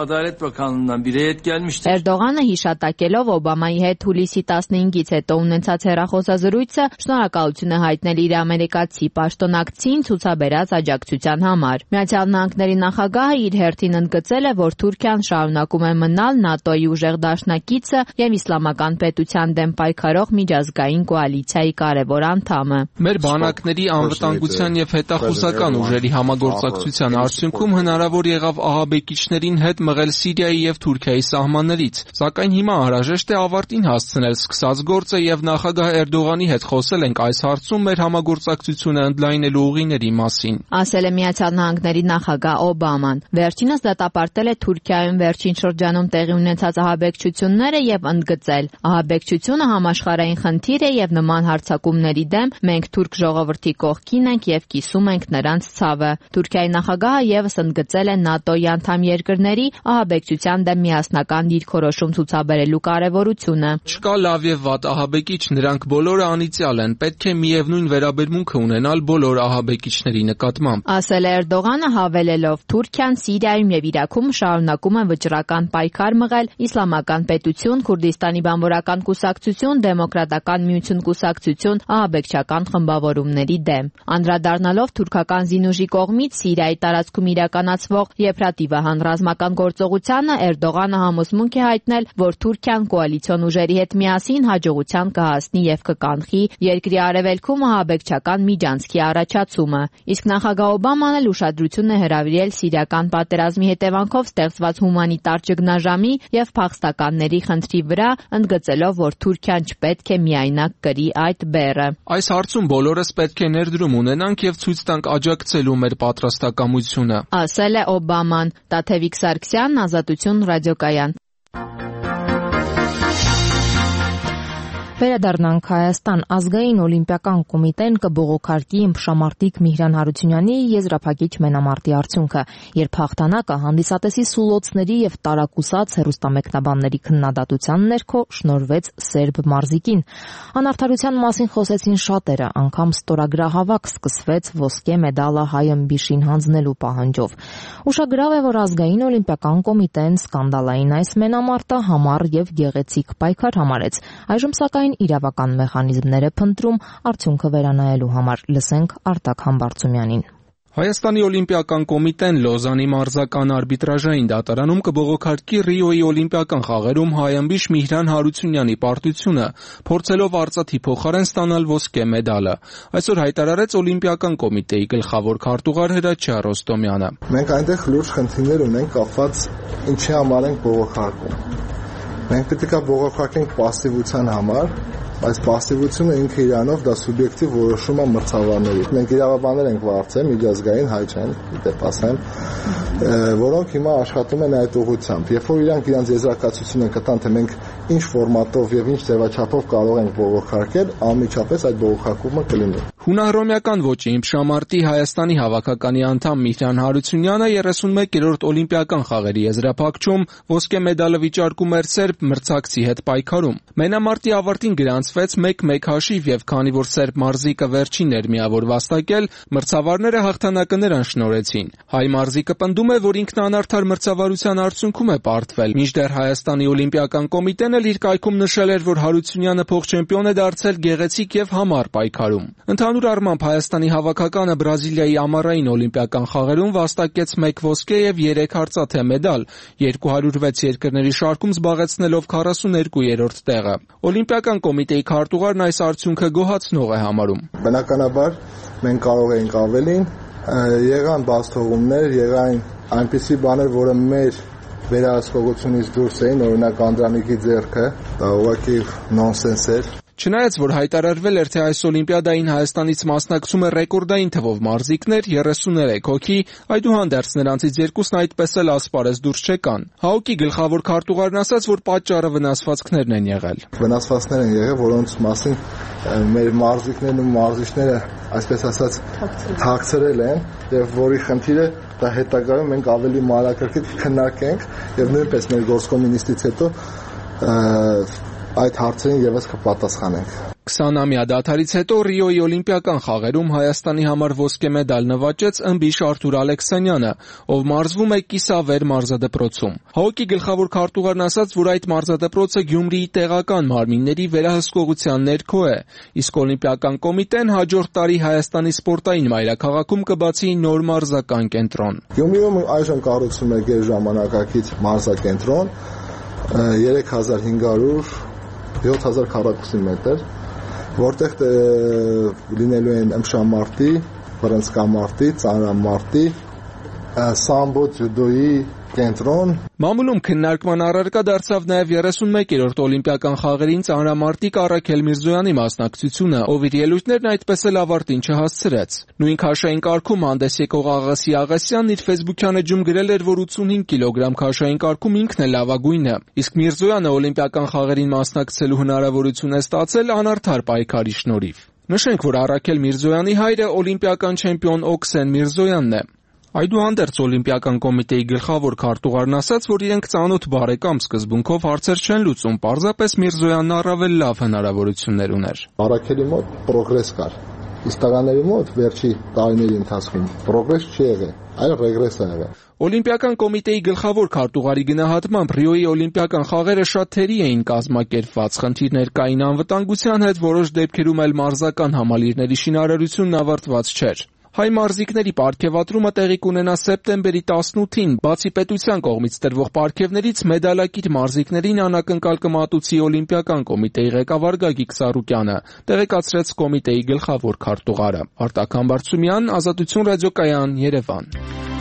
Էրդողանը հիշատակելով Օբամայի հետ հուլիսի 15-ից հետո ունեցած հեռախոսազրույցը շնորհակալություն է հայտնել իր ամերիկացի պաշտոնակցին ցուցաբերած աջակցության համար։ Միացյալ Նահանգների նախագահը իր հերթին ընդգծել է, որ Թուրքիան շարունակում է մնալ ՆԱՏՕ-ի ուժեղ դաշնակիցը եւ իսլամական պետության դեմ պայքարող միջազգային կոալիցիայի կարևոր անդամը։ Մեր բանակների անվտանգության եւ հետախուզական ուժերի համագործակցության արդյունքում հնարավոր եղավ ահաբեկիչներին հետ մղել Սիրիայի եւ Թուրքիայի սահմաններից, սակայն հիմա անհրաժեշտ է ավարտին հասցնել սկսած գործը եւ նախագահ Էրդողանի հետ խոսել ենք այս հարցում մեր համագործակցությունը ընդլայնելու ուղիների մասին, ասել է Միացյալ Նահանգների նախագահ Օբաման։ Վերջինս դատապարտել է Թուրքիայում վերջին շրջանում տեղի ունեցած ահաբեկչությունները եւ ընդգծել. ահաբեկչությունը համաշխարհային խնդիր է եւ նման հարձակումների դեմ մենք թուրք ժողովրդի կողքին ենք եւ կիսում ենք նրանց ցավը։ Թուրքիայի նախագահը եւս ընդգծել է ՆԱՏՕ-ի անդամ երկրների ահաբեկչության դեմ միասնական դիրքորոշում ցուցաբերելու կարևորությունը։ Չկա լավ եւ վատ ահաբեկիչ, նրանք բոլորը անիծյալ են, պետք է միևնույն վերաբերմունքը ունենալ բոլոր ահաբեկիչների նկատմամբ, ասել է Էրդողանը, հավելելով. Թուրքիան Սիրիայում եւ Իրաքում շարունակում է վճռական պայքար մղել Իսլամական պետություն, Քուրդիստանի բանվորական կուսակցություն, Դեմոկրատական միություն կուսակցություն ահաբեկչական խմբավորումների դեմ։ Անդրադառնալով թուրքական զինուժի կողմից Սիրիայի տարածքում իրականացվող Եփրատիվահան ռազմական գործողությանը, Էրդողանը համոզմունք է հայտնել, որ Թուրքիան կոալիցիոն ուժերի հետ միասին հաջողության կհասնի եւ կկանխի երկրի արևելքում ահաբեկչական միջանցքի առաջացումը։ Իսկ նախագահ Օբաման էլ ուշադրություն է հրավիրել սիրիական պատերազմի հետևանքով ստեղծված հումանիտար ճգնաժամի եւ փախստականների խնդրի վրա, ընդգծելով, որ Թուրքիան չպետք է միայնակ կրի այդ բեռը։ Այս հարցում բոլորս պետք է ներդրում ունենանք եւ ցույց տանք աջակցելու մեր պատրաստակամությունը, ասել է Օբաման։ Տաթևիկ Սարգսյան, Ազատություն ռադիոկայան։ Վերադառնանք Հայաստան։ Ազգային օլիմպիական կոմիտեն կբողոքարկի ըմբշամարտիկ Միհրան Հարությունյանի եզրափակիչ մենամարտի արդյունքը, երբ հաղթանակը հանդիսատեսի սուլոցների եւ տարակուսած հեռուստամեկնաբանների քննադատության ներքո շնորհվեց սերբ մարզիկին։ Անարդարության մասին խոսեցին շատերը, անգամ ստորագրահավաք սկսվեց ոսկե մեդալը հայ ըմբիշին հանձնելու պահանջով։ Ուշագրավ է, որ ազգային օլիմպիական կոմիտեն սկանդալային այս մենամարտը համառ եւ գեղեցիկ պայքար համարեց։ Այժմ սակայն իրավական մեխանիզմներ է փնտրում արդյունքը վերանայելու համար։ Լսենք Արտակ Համբարձումյանին։ Հայաստանի օլիմպիական կոմիտեն Լոզանի մարզական արբիտրաժային դատարանում կբողոքարկի Ռիոյի օլիմպիական խաղերում հայ ըմբիշ Միհրան Հարությունյանի պարտությունը, փորձելով արծաթի փոխարեն ստանալ ոսկե մեդալը։ Այսօր հայտարարեց օլիմպիական կոմիտեի գլխավոր քարտուղար Հրաչյա Ռոստոմյանը։ Մենք այնտեղ լուրջ խնդիրներ ունենք կապված ինչի համար ենք բողոքարկում։ Մենք պետք է բողոքարկենք пассивության համար, այս пассивությունը ինքը իրանով դա սուբյեկտիվ որոշում է մրցավարների։ Մենք իրավաբաններ ենք վարձել, միջազգային հայ չեն, դեպ ասեմ, որոնք հիմա աշխատում են այդ ուղղությամբ։ Երբ որ իրանք իրենց եզրակացությունը կտան, թե մենք ինչ ֆորմատով եւ ինչ ձևաչափով կարող ենք բողոքարկել, անմիջապես այդ բողոքարկումը կլինի։ Հունահռոմեական ոճի իմպշամարտի Հայաստանի հավաքականի անդամ Միհրան Հարությունյանը 31-րդ օլիմպիական խաղերի եզրափակչում ոսկե մեդալը վիճարկում էր սերբ մրցակցի հետ պայքարում։ Մենամարտի ավարտին գրանցվեց 1-1 հաշիվ եւ քանի որ սերբ մարզիկը վերջին էր միավոր վաստակել, մրցավարները հաղթանակը նրան շնորհեցին։ Հայ մարզիկը պնդում է, որ ինքն անարդար մրցավարության արդյունքում է պարտվել, մինչդեռ Հայաստանի օլիմպիական կոմիտեն էլ իր կայքում նշել էր, որ Հարությունյանը փոխ-չեմպիոն է դարձել գեղեցիկ եւ համառ պայքարում։ Ընդհանուր առմամբ Հայաստանի հավաքականը Բրազիլիայի ամառային օլիմպիական խաղերում վաստակեց 1 ոսկե եւ 3 արծաթե մեդալ, 206 երկրների շարքում զբաղեցնելով 42-րդ տեղը։ Օլիմպիական կոմիտեի քարտուղարն այս արդյունքը գոհացնող է համարում։ Բնականաբար մենք կարող էինք ավելին, եղան բացթողումներ, եղան այնպիսի բաներ, որը մեր վերահսկողությունից դուրս էին, օրինակ Անդրանիկի ձեռքը, դա ուղղակի նոնսենս էր։ Չնայած որ հայտարարվել էր, թե այս օլիմպիադային Հայաստանից մասնակցում է ռեկորդային թվով մարզիկներ 33 հոգի, այդուհանդերձ նրանցից երկուսն այդպես էլ ասպարեզ դուրս չեկան։ ՀԱՕԿ-ի գլխավոր քարտուղարն ասաց, որ պատճառը վնասվածքներն են եղել։ Վնասվածքներ են եղել, որոնց մասին մեր մարզիկներն ու մարզիչները, այսպես ասած, թաքցրել են եւ որի խնդիրը դա հետագայում մենք ավելի մանրակրկիտ քննարկենք եւ նույնպես մեր գործկոմունիստից հետո այդ հարցերին եւս կպատասխանենք։ 20-ամյա դադարից հետո Ռիոյի օլիմպիական խաղերում Հայաստանի համար ոսկե մեդալ նվաճեց ըմբիշ Արթուր Ալեքսանյանը, ով մարզվում է Կիսավեր մարզադպրոցում։ ՀԱՕԿ-ի գլխավոր քարտուղարն ասաց, որ այդ մարզադպրոցը Գյումրիի տեղական մարմինների վերահսկողության ներքո է, իսկ օլիմպիական կոմիտեն հաջորդ տարի Հայաստանի սպորտային մայրաքաղաքում կբացի նոր մարզական կենտրոն։ Գյումրիում այժմ կառուցվում է գերժամանակակից մարզակենտրոն 3500 7000 քառակուսի մետր, որտեղ լինելու են ըմբշամարտի, բռնցքամարտի, ծանրամարտի, սամբո ձյուդոյի կենտրոն։ Մամուլում քննարկման առարկա դարձավ նաև 31-րդ օլիմպիական խաղերին ծանրամարտիկ Առաքել Միրզոյանի մասնակցությունը, ով իր ելույթներն այդպես էլ ավարտին չհասցրեց։ Նույն քաշային կարգում հանդես եկող Աղասի Աղասյանն իր Facebook-յան էջում գրել էր, որ 85 կիլոգրամ քաշային կարգում ինքն է լավագույնը, իսկ Միրզոյանը օլիմպիական խաղերին մասնակցելու հնարավորություն է ստացել անարդար պայքարի շնորհիվ։ Նշենք, որ Առաքել Միրզոյանի հայրը օլիմպիական չեմպիոն Օքսեն Միրզոյանն է։ Այդուհանդերձ օլիմպիական կոմիտեի գլխավոր քարտուղարն ասաց, որ իրենք ծանոթ բարեկամ սկզբունքով հարցեր չեն լուծում, պարզապես Միրզոյանն առավել լավ հնարավորություններ ուներ։ Առաքելի մոտ պրոգրես կար, իսկ տղաների մոտ վերջի տարիների ընթացքում պրոգրես չի եղել, այլ ռեգրես է եղել։ Օլիմպիական կոմիտեի գլխավոր քարտուղարի գնահատմամբ Ռիոյի օլիմպիական խաղերը շատ թերի էին կազմակերպված, խնդիրներ կային անվտանգության հետ, որոշ դեպքերում էլ մարզական համալիրների շինարարությունն ավարտված չէր։ Հայ մարզիկների պարգևատրումը տեղի կունենա սեպտեմբերի 18-ին, բացի պետության կողմից տրվող պարգևներից մեդալակիր մարզիկներին անակնկալ կմատուցի օլիմպիական կոմիտեի ղեկավար Գագիկ Սարուկյանը, տեղեկացրեց կոմիտեի գլխավոր քարտուղարը։ Արտակ Համբարձումյան, Ազատություն ռադիոկայան, Երևան։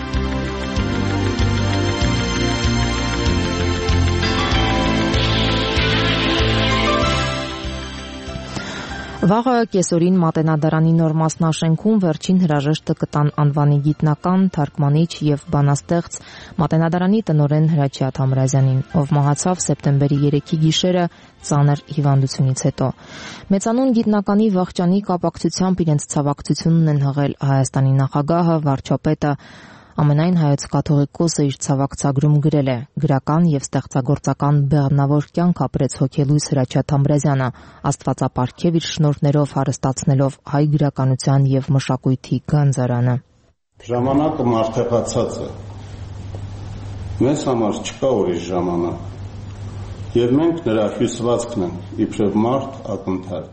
Վաղը կեսօրին Մատենադարանի նոր մասնաշենքում վերջին հրաժեշտը կտան անվանի գիտնական, թարգմանիչ եւ բանաստեղծ Մատենադարանի տնօրեն Հրաչյա Թամրազյանին, ով մահացավ սեպտեմբերի 3-ի գիշերը ծանր հիվանդությունից հետո։ Մեծանուն գիտնականի վախճանի կապակցությամբ իրենց ցավակցությունն են հղել Հայաստանի նախագահը, վարչապետը, Ամենայն հայոց կաթողիկոսը իր ցավակցագրում գրել է. գրական եւ ստեղծագործական բեղմնավոր կյանք ապրեց հոգելույս Հրաչյա Թամրազյանը, Աստվածապարգև իր շնորհներով հարստացնելով հայ գրականության եւ մշակույթի գանձարանը։ Ժամանակը մարդեղացած է։ Մեզ համար չկա ուրիշ ժամանակ։ Եվ մենք նրա հյուսվածքն ենք, իբրև մարդ ակնթարթ։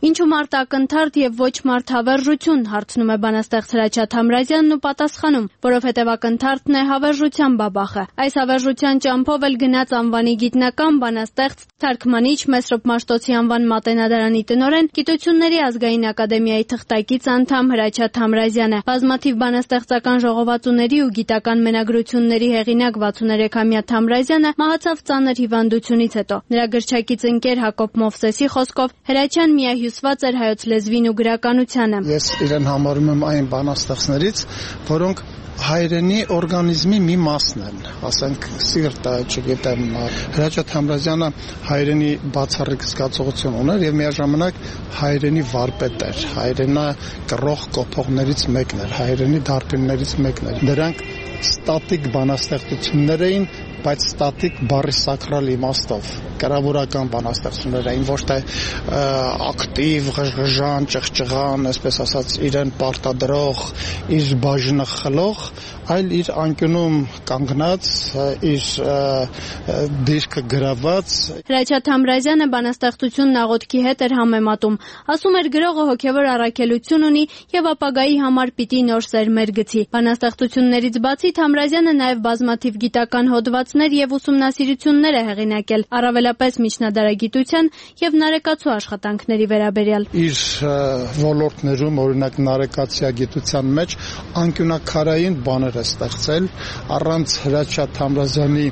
Ինչու մարտակընթարթ եւ ոչ մարտավարժություն, հարցնում է բանաստեղծ Հրաչյա Թամրազյանն ու պատասխանում, որովհետեւ ակընթարթն է հավերժության բաբախը։ Այս հավերժության ճամփով էլ գնաց անվանի գիտնական, բանաստեղծ, թարգմանիչ, Մեսրոպ Մաշտոցի անվան մատենադարանի տնօրեն, Գիտությունների ազգային ակադեմիայի թղթակից անդամ Հրաչյա Թամրազյանը, բազմաթիվ բանաստեղծական ժողովածուների ու գիտական մենագրությունների հեղինակ 63-ամյա Թամրազյանը մահացավ ծանր հիվանդությունից հետո։ Նրա գրչակից ընկեր Հակոբ Մովսեսի խոսքով Հրաչյան միահյուսված էր հայոց լեզվին ու գրականությանը։ Ես իրեն համարում եմ այն բանաստեղծներից, որոնք հայրենի օրգանիզմի մի մասն են, ասենք սիրտը, չգիտեմ, Հրաչյա Թամրազյանը հայրենի բացառիկ զգացողություն ուներ եւ միաժամանակ հայրենի վարպետ էր, հայրենա կռող կոփողներից մեկն էր, հայրենի դարբիններից մեկն էր։ Դրանք ստատիկ բանաստեղծություններ էին, բայց ստատիկ բառի սակրալ իմաստով, կրավորական բանաստեղծություններ էին, ոչ թե ակտիվ, ղժղժան, ճղճղան, այսպես ասած, իրեն պարտադրող, իր բաժինը խլող, այլ իր անկյունում կանգնած, իր դիրքը գրաված։ Հրաչյա Թամրազյանը բանաստեղծությունն աղոթքի հետ էր համեմատում, ասում էր գրողը հոգևոր առաքելություն ունի եւ ապագայի համար պիտի նոր սերմեր գցի։ Բանաստեղծություններից բացի Թամրազյանը նաեւ բազմաթիվ գիտական հոդվածներ եւ ուսումնասիրություններ է հեղինակել, առավելապես միջնադարագիտության եւ նարեկացու աշխատանքների վերաբերյալ։ Իր ոլորտներում, օրինակ նարեկացիագիտության մեջ անկյունակարային բաներ է ստեղծել, առանց Հրաչյա Թամրազյանի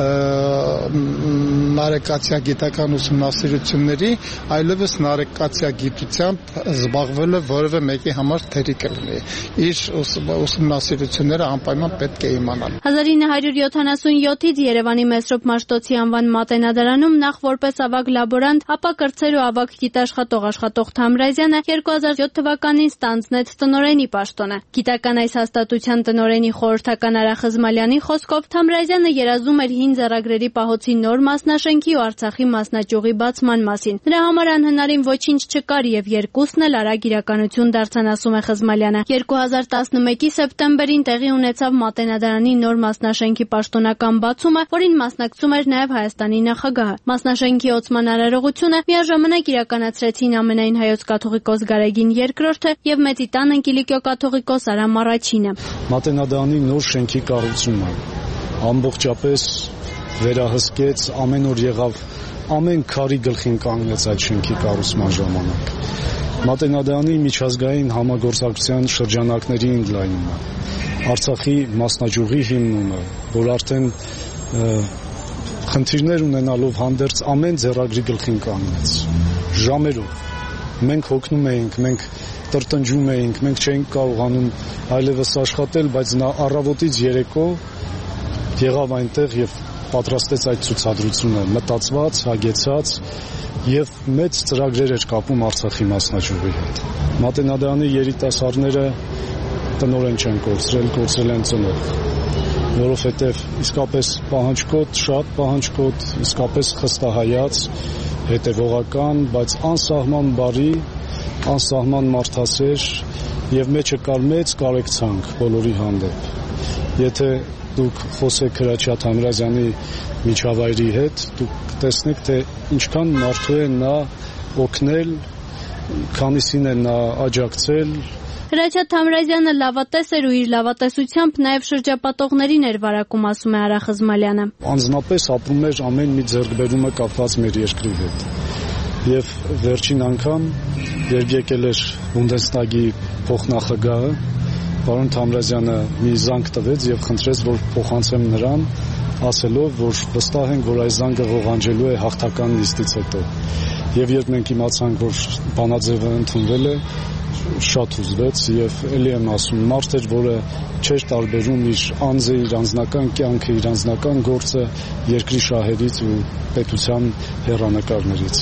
նարեկացիագիտական ուսումնասիրությունների, այլևս նարեկացիագիտությամբ զբաղվելը որևէ մեկի համար թերի կլինի։ Իր ուսումնասիրությունները անպայման պետք է իմանալ։ 1977-ից Երևանի Մեսրոպ Մաշտոցի անվան մատենադարանում նախ որպես ավագ լաբորանտ, ապա կրծեր ու ավագ գիտաշխատող աշխատող Թամրազյանը 2007 թվականին ստանձնեց տնօրենի պաշտոնը։ Գիտական այս հաստատության տնօրենի խորհրդական Արա Խզմալյանի խոսքով Թամրազյանը երազում էր հին ձեռագրերի պահոցի նոր մասնաշենքի ու Արցախի մասնաճյուղի բացման մասին։ Նրա համար անհնարին ոչինչ չկար եւ երկուսն էլ արագ իրականություն դարձան, ասում է Խզմալյանը։ 2011-ի սեպտեմբերին տեղի ունեցավ մատենադարանի նոր մասնաշենքի պաշտոնական բացումը, որին մասնակցում էր նաև Հայաստանի նախագահը։ Մասնաշենքի ոցման արարողությունը միաժամանակ իրականացրեցին ամենայն հայոց կաթողիկոս Գարեգին II եւ Մեծիտան Ընկիլիկիո կաթողիկոս Արամ I-ը։ Մատենադարանի նոր շենքի կառուցումը ամբողջապես վերահսկեց, ամեն օր եղավ, ամեն քարի գլխին կանգնեց այդ շենքի կառուցման ժամանակ։ Մատենադարանի միջազգային համագործակցության շրջանակների ընդլայնումը, Արցախի մասնաճյուղի հիմնումը, որ արդեն խնդիրներ ունենալով հանդերձ ամեն ձեռագրի գլխին կանգնեց։ Ժամերով մենք հոգնում էինք, մենք տրտնջում էինք, մենք չէինք կարողանում այլևս աշխատել, բայց նա առավոտից երեկո եղավ այնտեղ եւ պատրաստեց այդ ցուցադրությունը, մտածված, հագեցած եւ մեծ ծրագրեր էր կապում Արցախի մասնաճյուղի հետ։ Մատենադարանի երիտասարդները տնօրեն չեն կորցրել են ծնող, որովհետեւ իսկապես պահանջկոտ, շատ պահանջկոտ, իսկապես խստահայաց, հետևողական, բայց անսահման բարի, անսահման մարդասեր եւ մեջը կար մեծ կարեկցանք բոլորի հանդեպ։ Եթե դուք խոսեք Հրաչյա Թամրազյանի միջավայրի հետ, դուք կտեսնեք, թե ինչքան մարդու է նա օգնել, քանիսին է նա աջակցել։ Հրաչյա Թամրազյանը լավատես էր ու իր լավատեսությամբ նաև շրջապատողներին էր վարակում, ասում է Արա Խզմալյանը։ Անձնապես ապրում էր ամեն մի ձեռքբերումը կապված մեր երկրի հետ։ Եվ վերջին անգամ, երբ եկել էր Բունդեսթագի փոխնախագահը, պարոն Թամրազյանը մի զանգ տվեց եւ խնդրեց, որ փոխանցեմ նրան, ասելով, որ վստահ ենք, որ այս զանգը ողանջելու է հաղթական նիստից հետո։ Եվ երբ մենք իմացանք, որ բանաձևը ընդունվել է, շատ հուզվեց եւ ելի եմ ասում, մարդ էր, որը չէր տարբերում իր անձը, իր անձնական կյանքը, իր անձնական գործը երկրի շահերից ու պետության հեռանկարներից։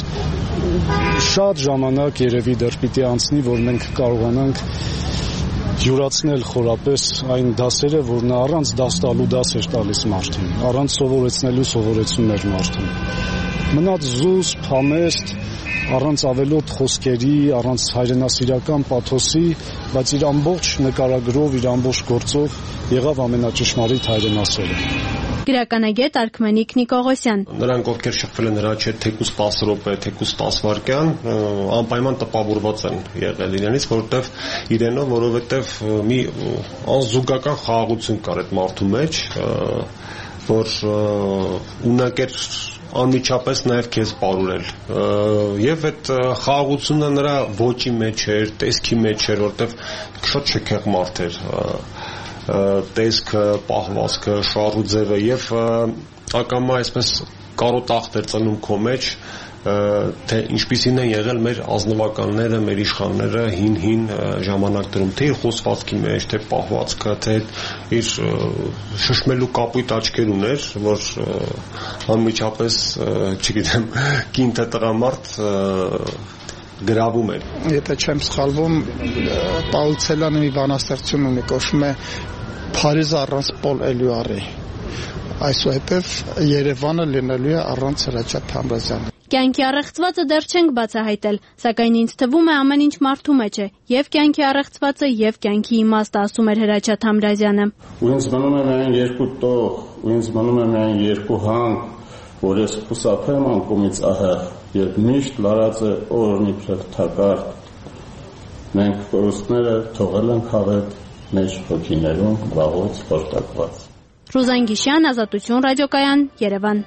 Շատ ժամանակ երևի դեռ պիտի անցնի, որ մենք կարողանանք յուրացնել խորապես այն դասերը, որ նա առանց դաս տալու դաս էր տալիս մարդուն, առանց սովորեցնելու սովորեցնում էր մարդուն։ Մնաց զուսպ, համեստ, առանց ավելորդ խոսքերի, առանց հայրենասիրական պաթոսի, բայց իր ամբողջ նկարագրով, իր ամբողջ գործով եղավ ամենաճշմարիտ հայրենասերը։ Գրականագետ Արքմենիկ Նիկողոսյան. Նրանք ովքեր շփվել են նրա հետ թեկուզ 10 րոպե, թեկուզ 10 վայրկյան, անպայման տպավորված են եղել իրենից, որովհետև մի անզուգական խաղաղություն կար այդ մարդու մեջ, որ ունակ էր անմիջապես նաև քեզ պարուրել եւ այդ խաղաղությունը նրա ոճի մեջ էր, տեսքի մեջ էր, որտեվ շատ շքեղ մարդ էր, տեսքը, պահվածքը, շարուձևը եւ ակամա այսպես կարոտախտ էր ծնում քո մեջ, թե ինչպիսին են եղել մեր ազնվականները, մեր իշխանները հին ժամանակներում, թե իր խոսվածքի մեջ, թե պահվածքը, թե իր շշմելու կապույտ աչքեր ուներ, որ անմիջապես, չգիտեմ, կին թե տղամարդ գրավում էր։ Եթե չեմ սխալվում, Պաուլ Ցելյանը մի բանաստեղծություն ունի, կոչվում է Փարիզը առանց Պոլ Էլյուարի։ Այսուհետև Երևանը լինելու է առանց Հրաչյա Թամրազյանի։ Կյանքի առեղծվածը դեռ չենք բացահայտել, սակայն ինձ թվում է ամեն ինչ մարդու մեջ է, եւ կյանքի առեղծվածը, եւ կյանքի իմաստը, ասում էր Հրաչյա Թամրազյանը։ Ու ինձ մնում է միայն երկու տող, ու ինձ մնում է միայն երկու հանք, որ ես խուսափեմ անկումից ահեղ, եւ միշտ լարած է օրն իբրև թակարդ։ Մենք կորուստները թողել ենք հավետ մեր հոգիներում վաղուց խորտակված։ Ռուզան Գիշյան, Ազատություն ռադիոկայան, Երևան։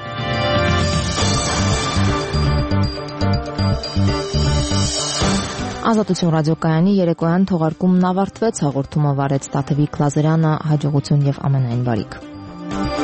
Ազատություն ռադիոկայանի երեկոյան թողարկումն ավարտվեց, հաղորդումը վարեց Տաթևիկ Լազարյանը, հաջողություն եւ ամենայն բարիք։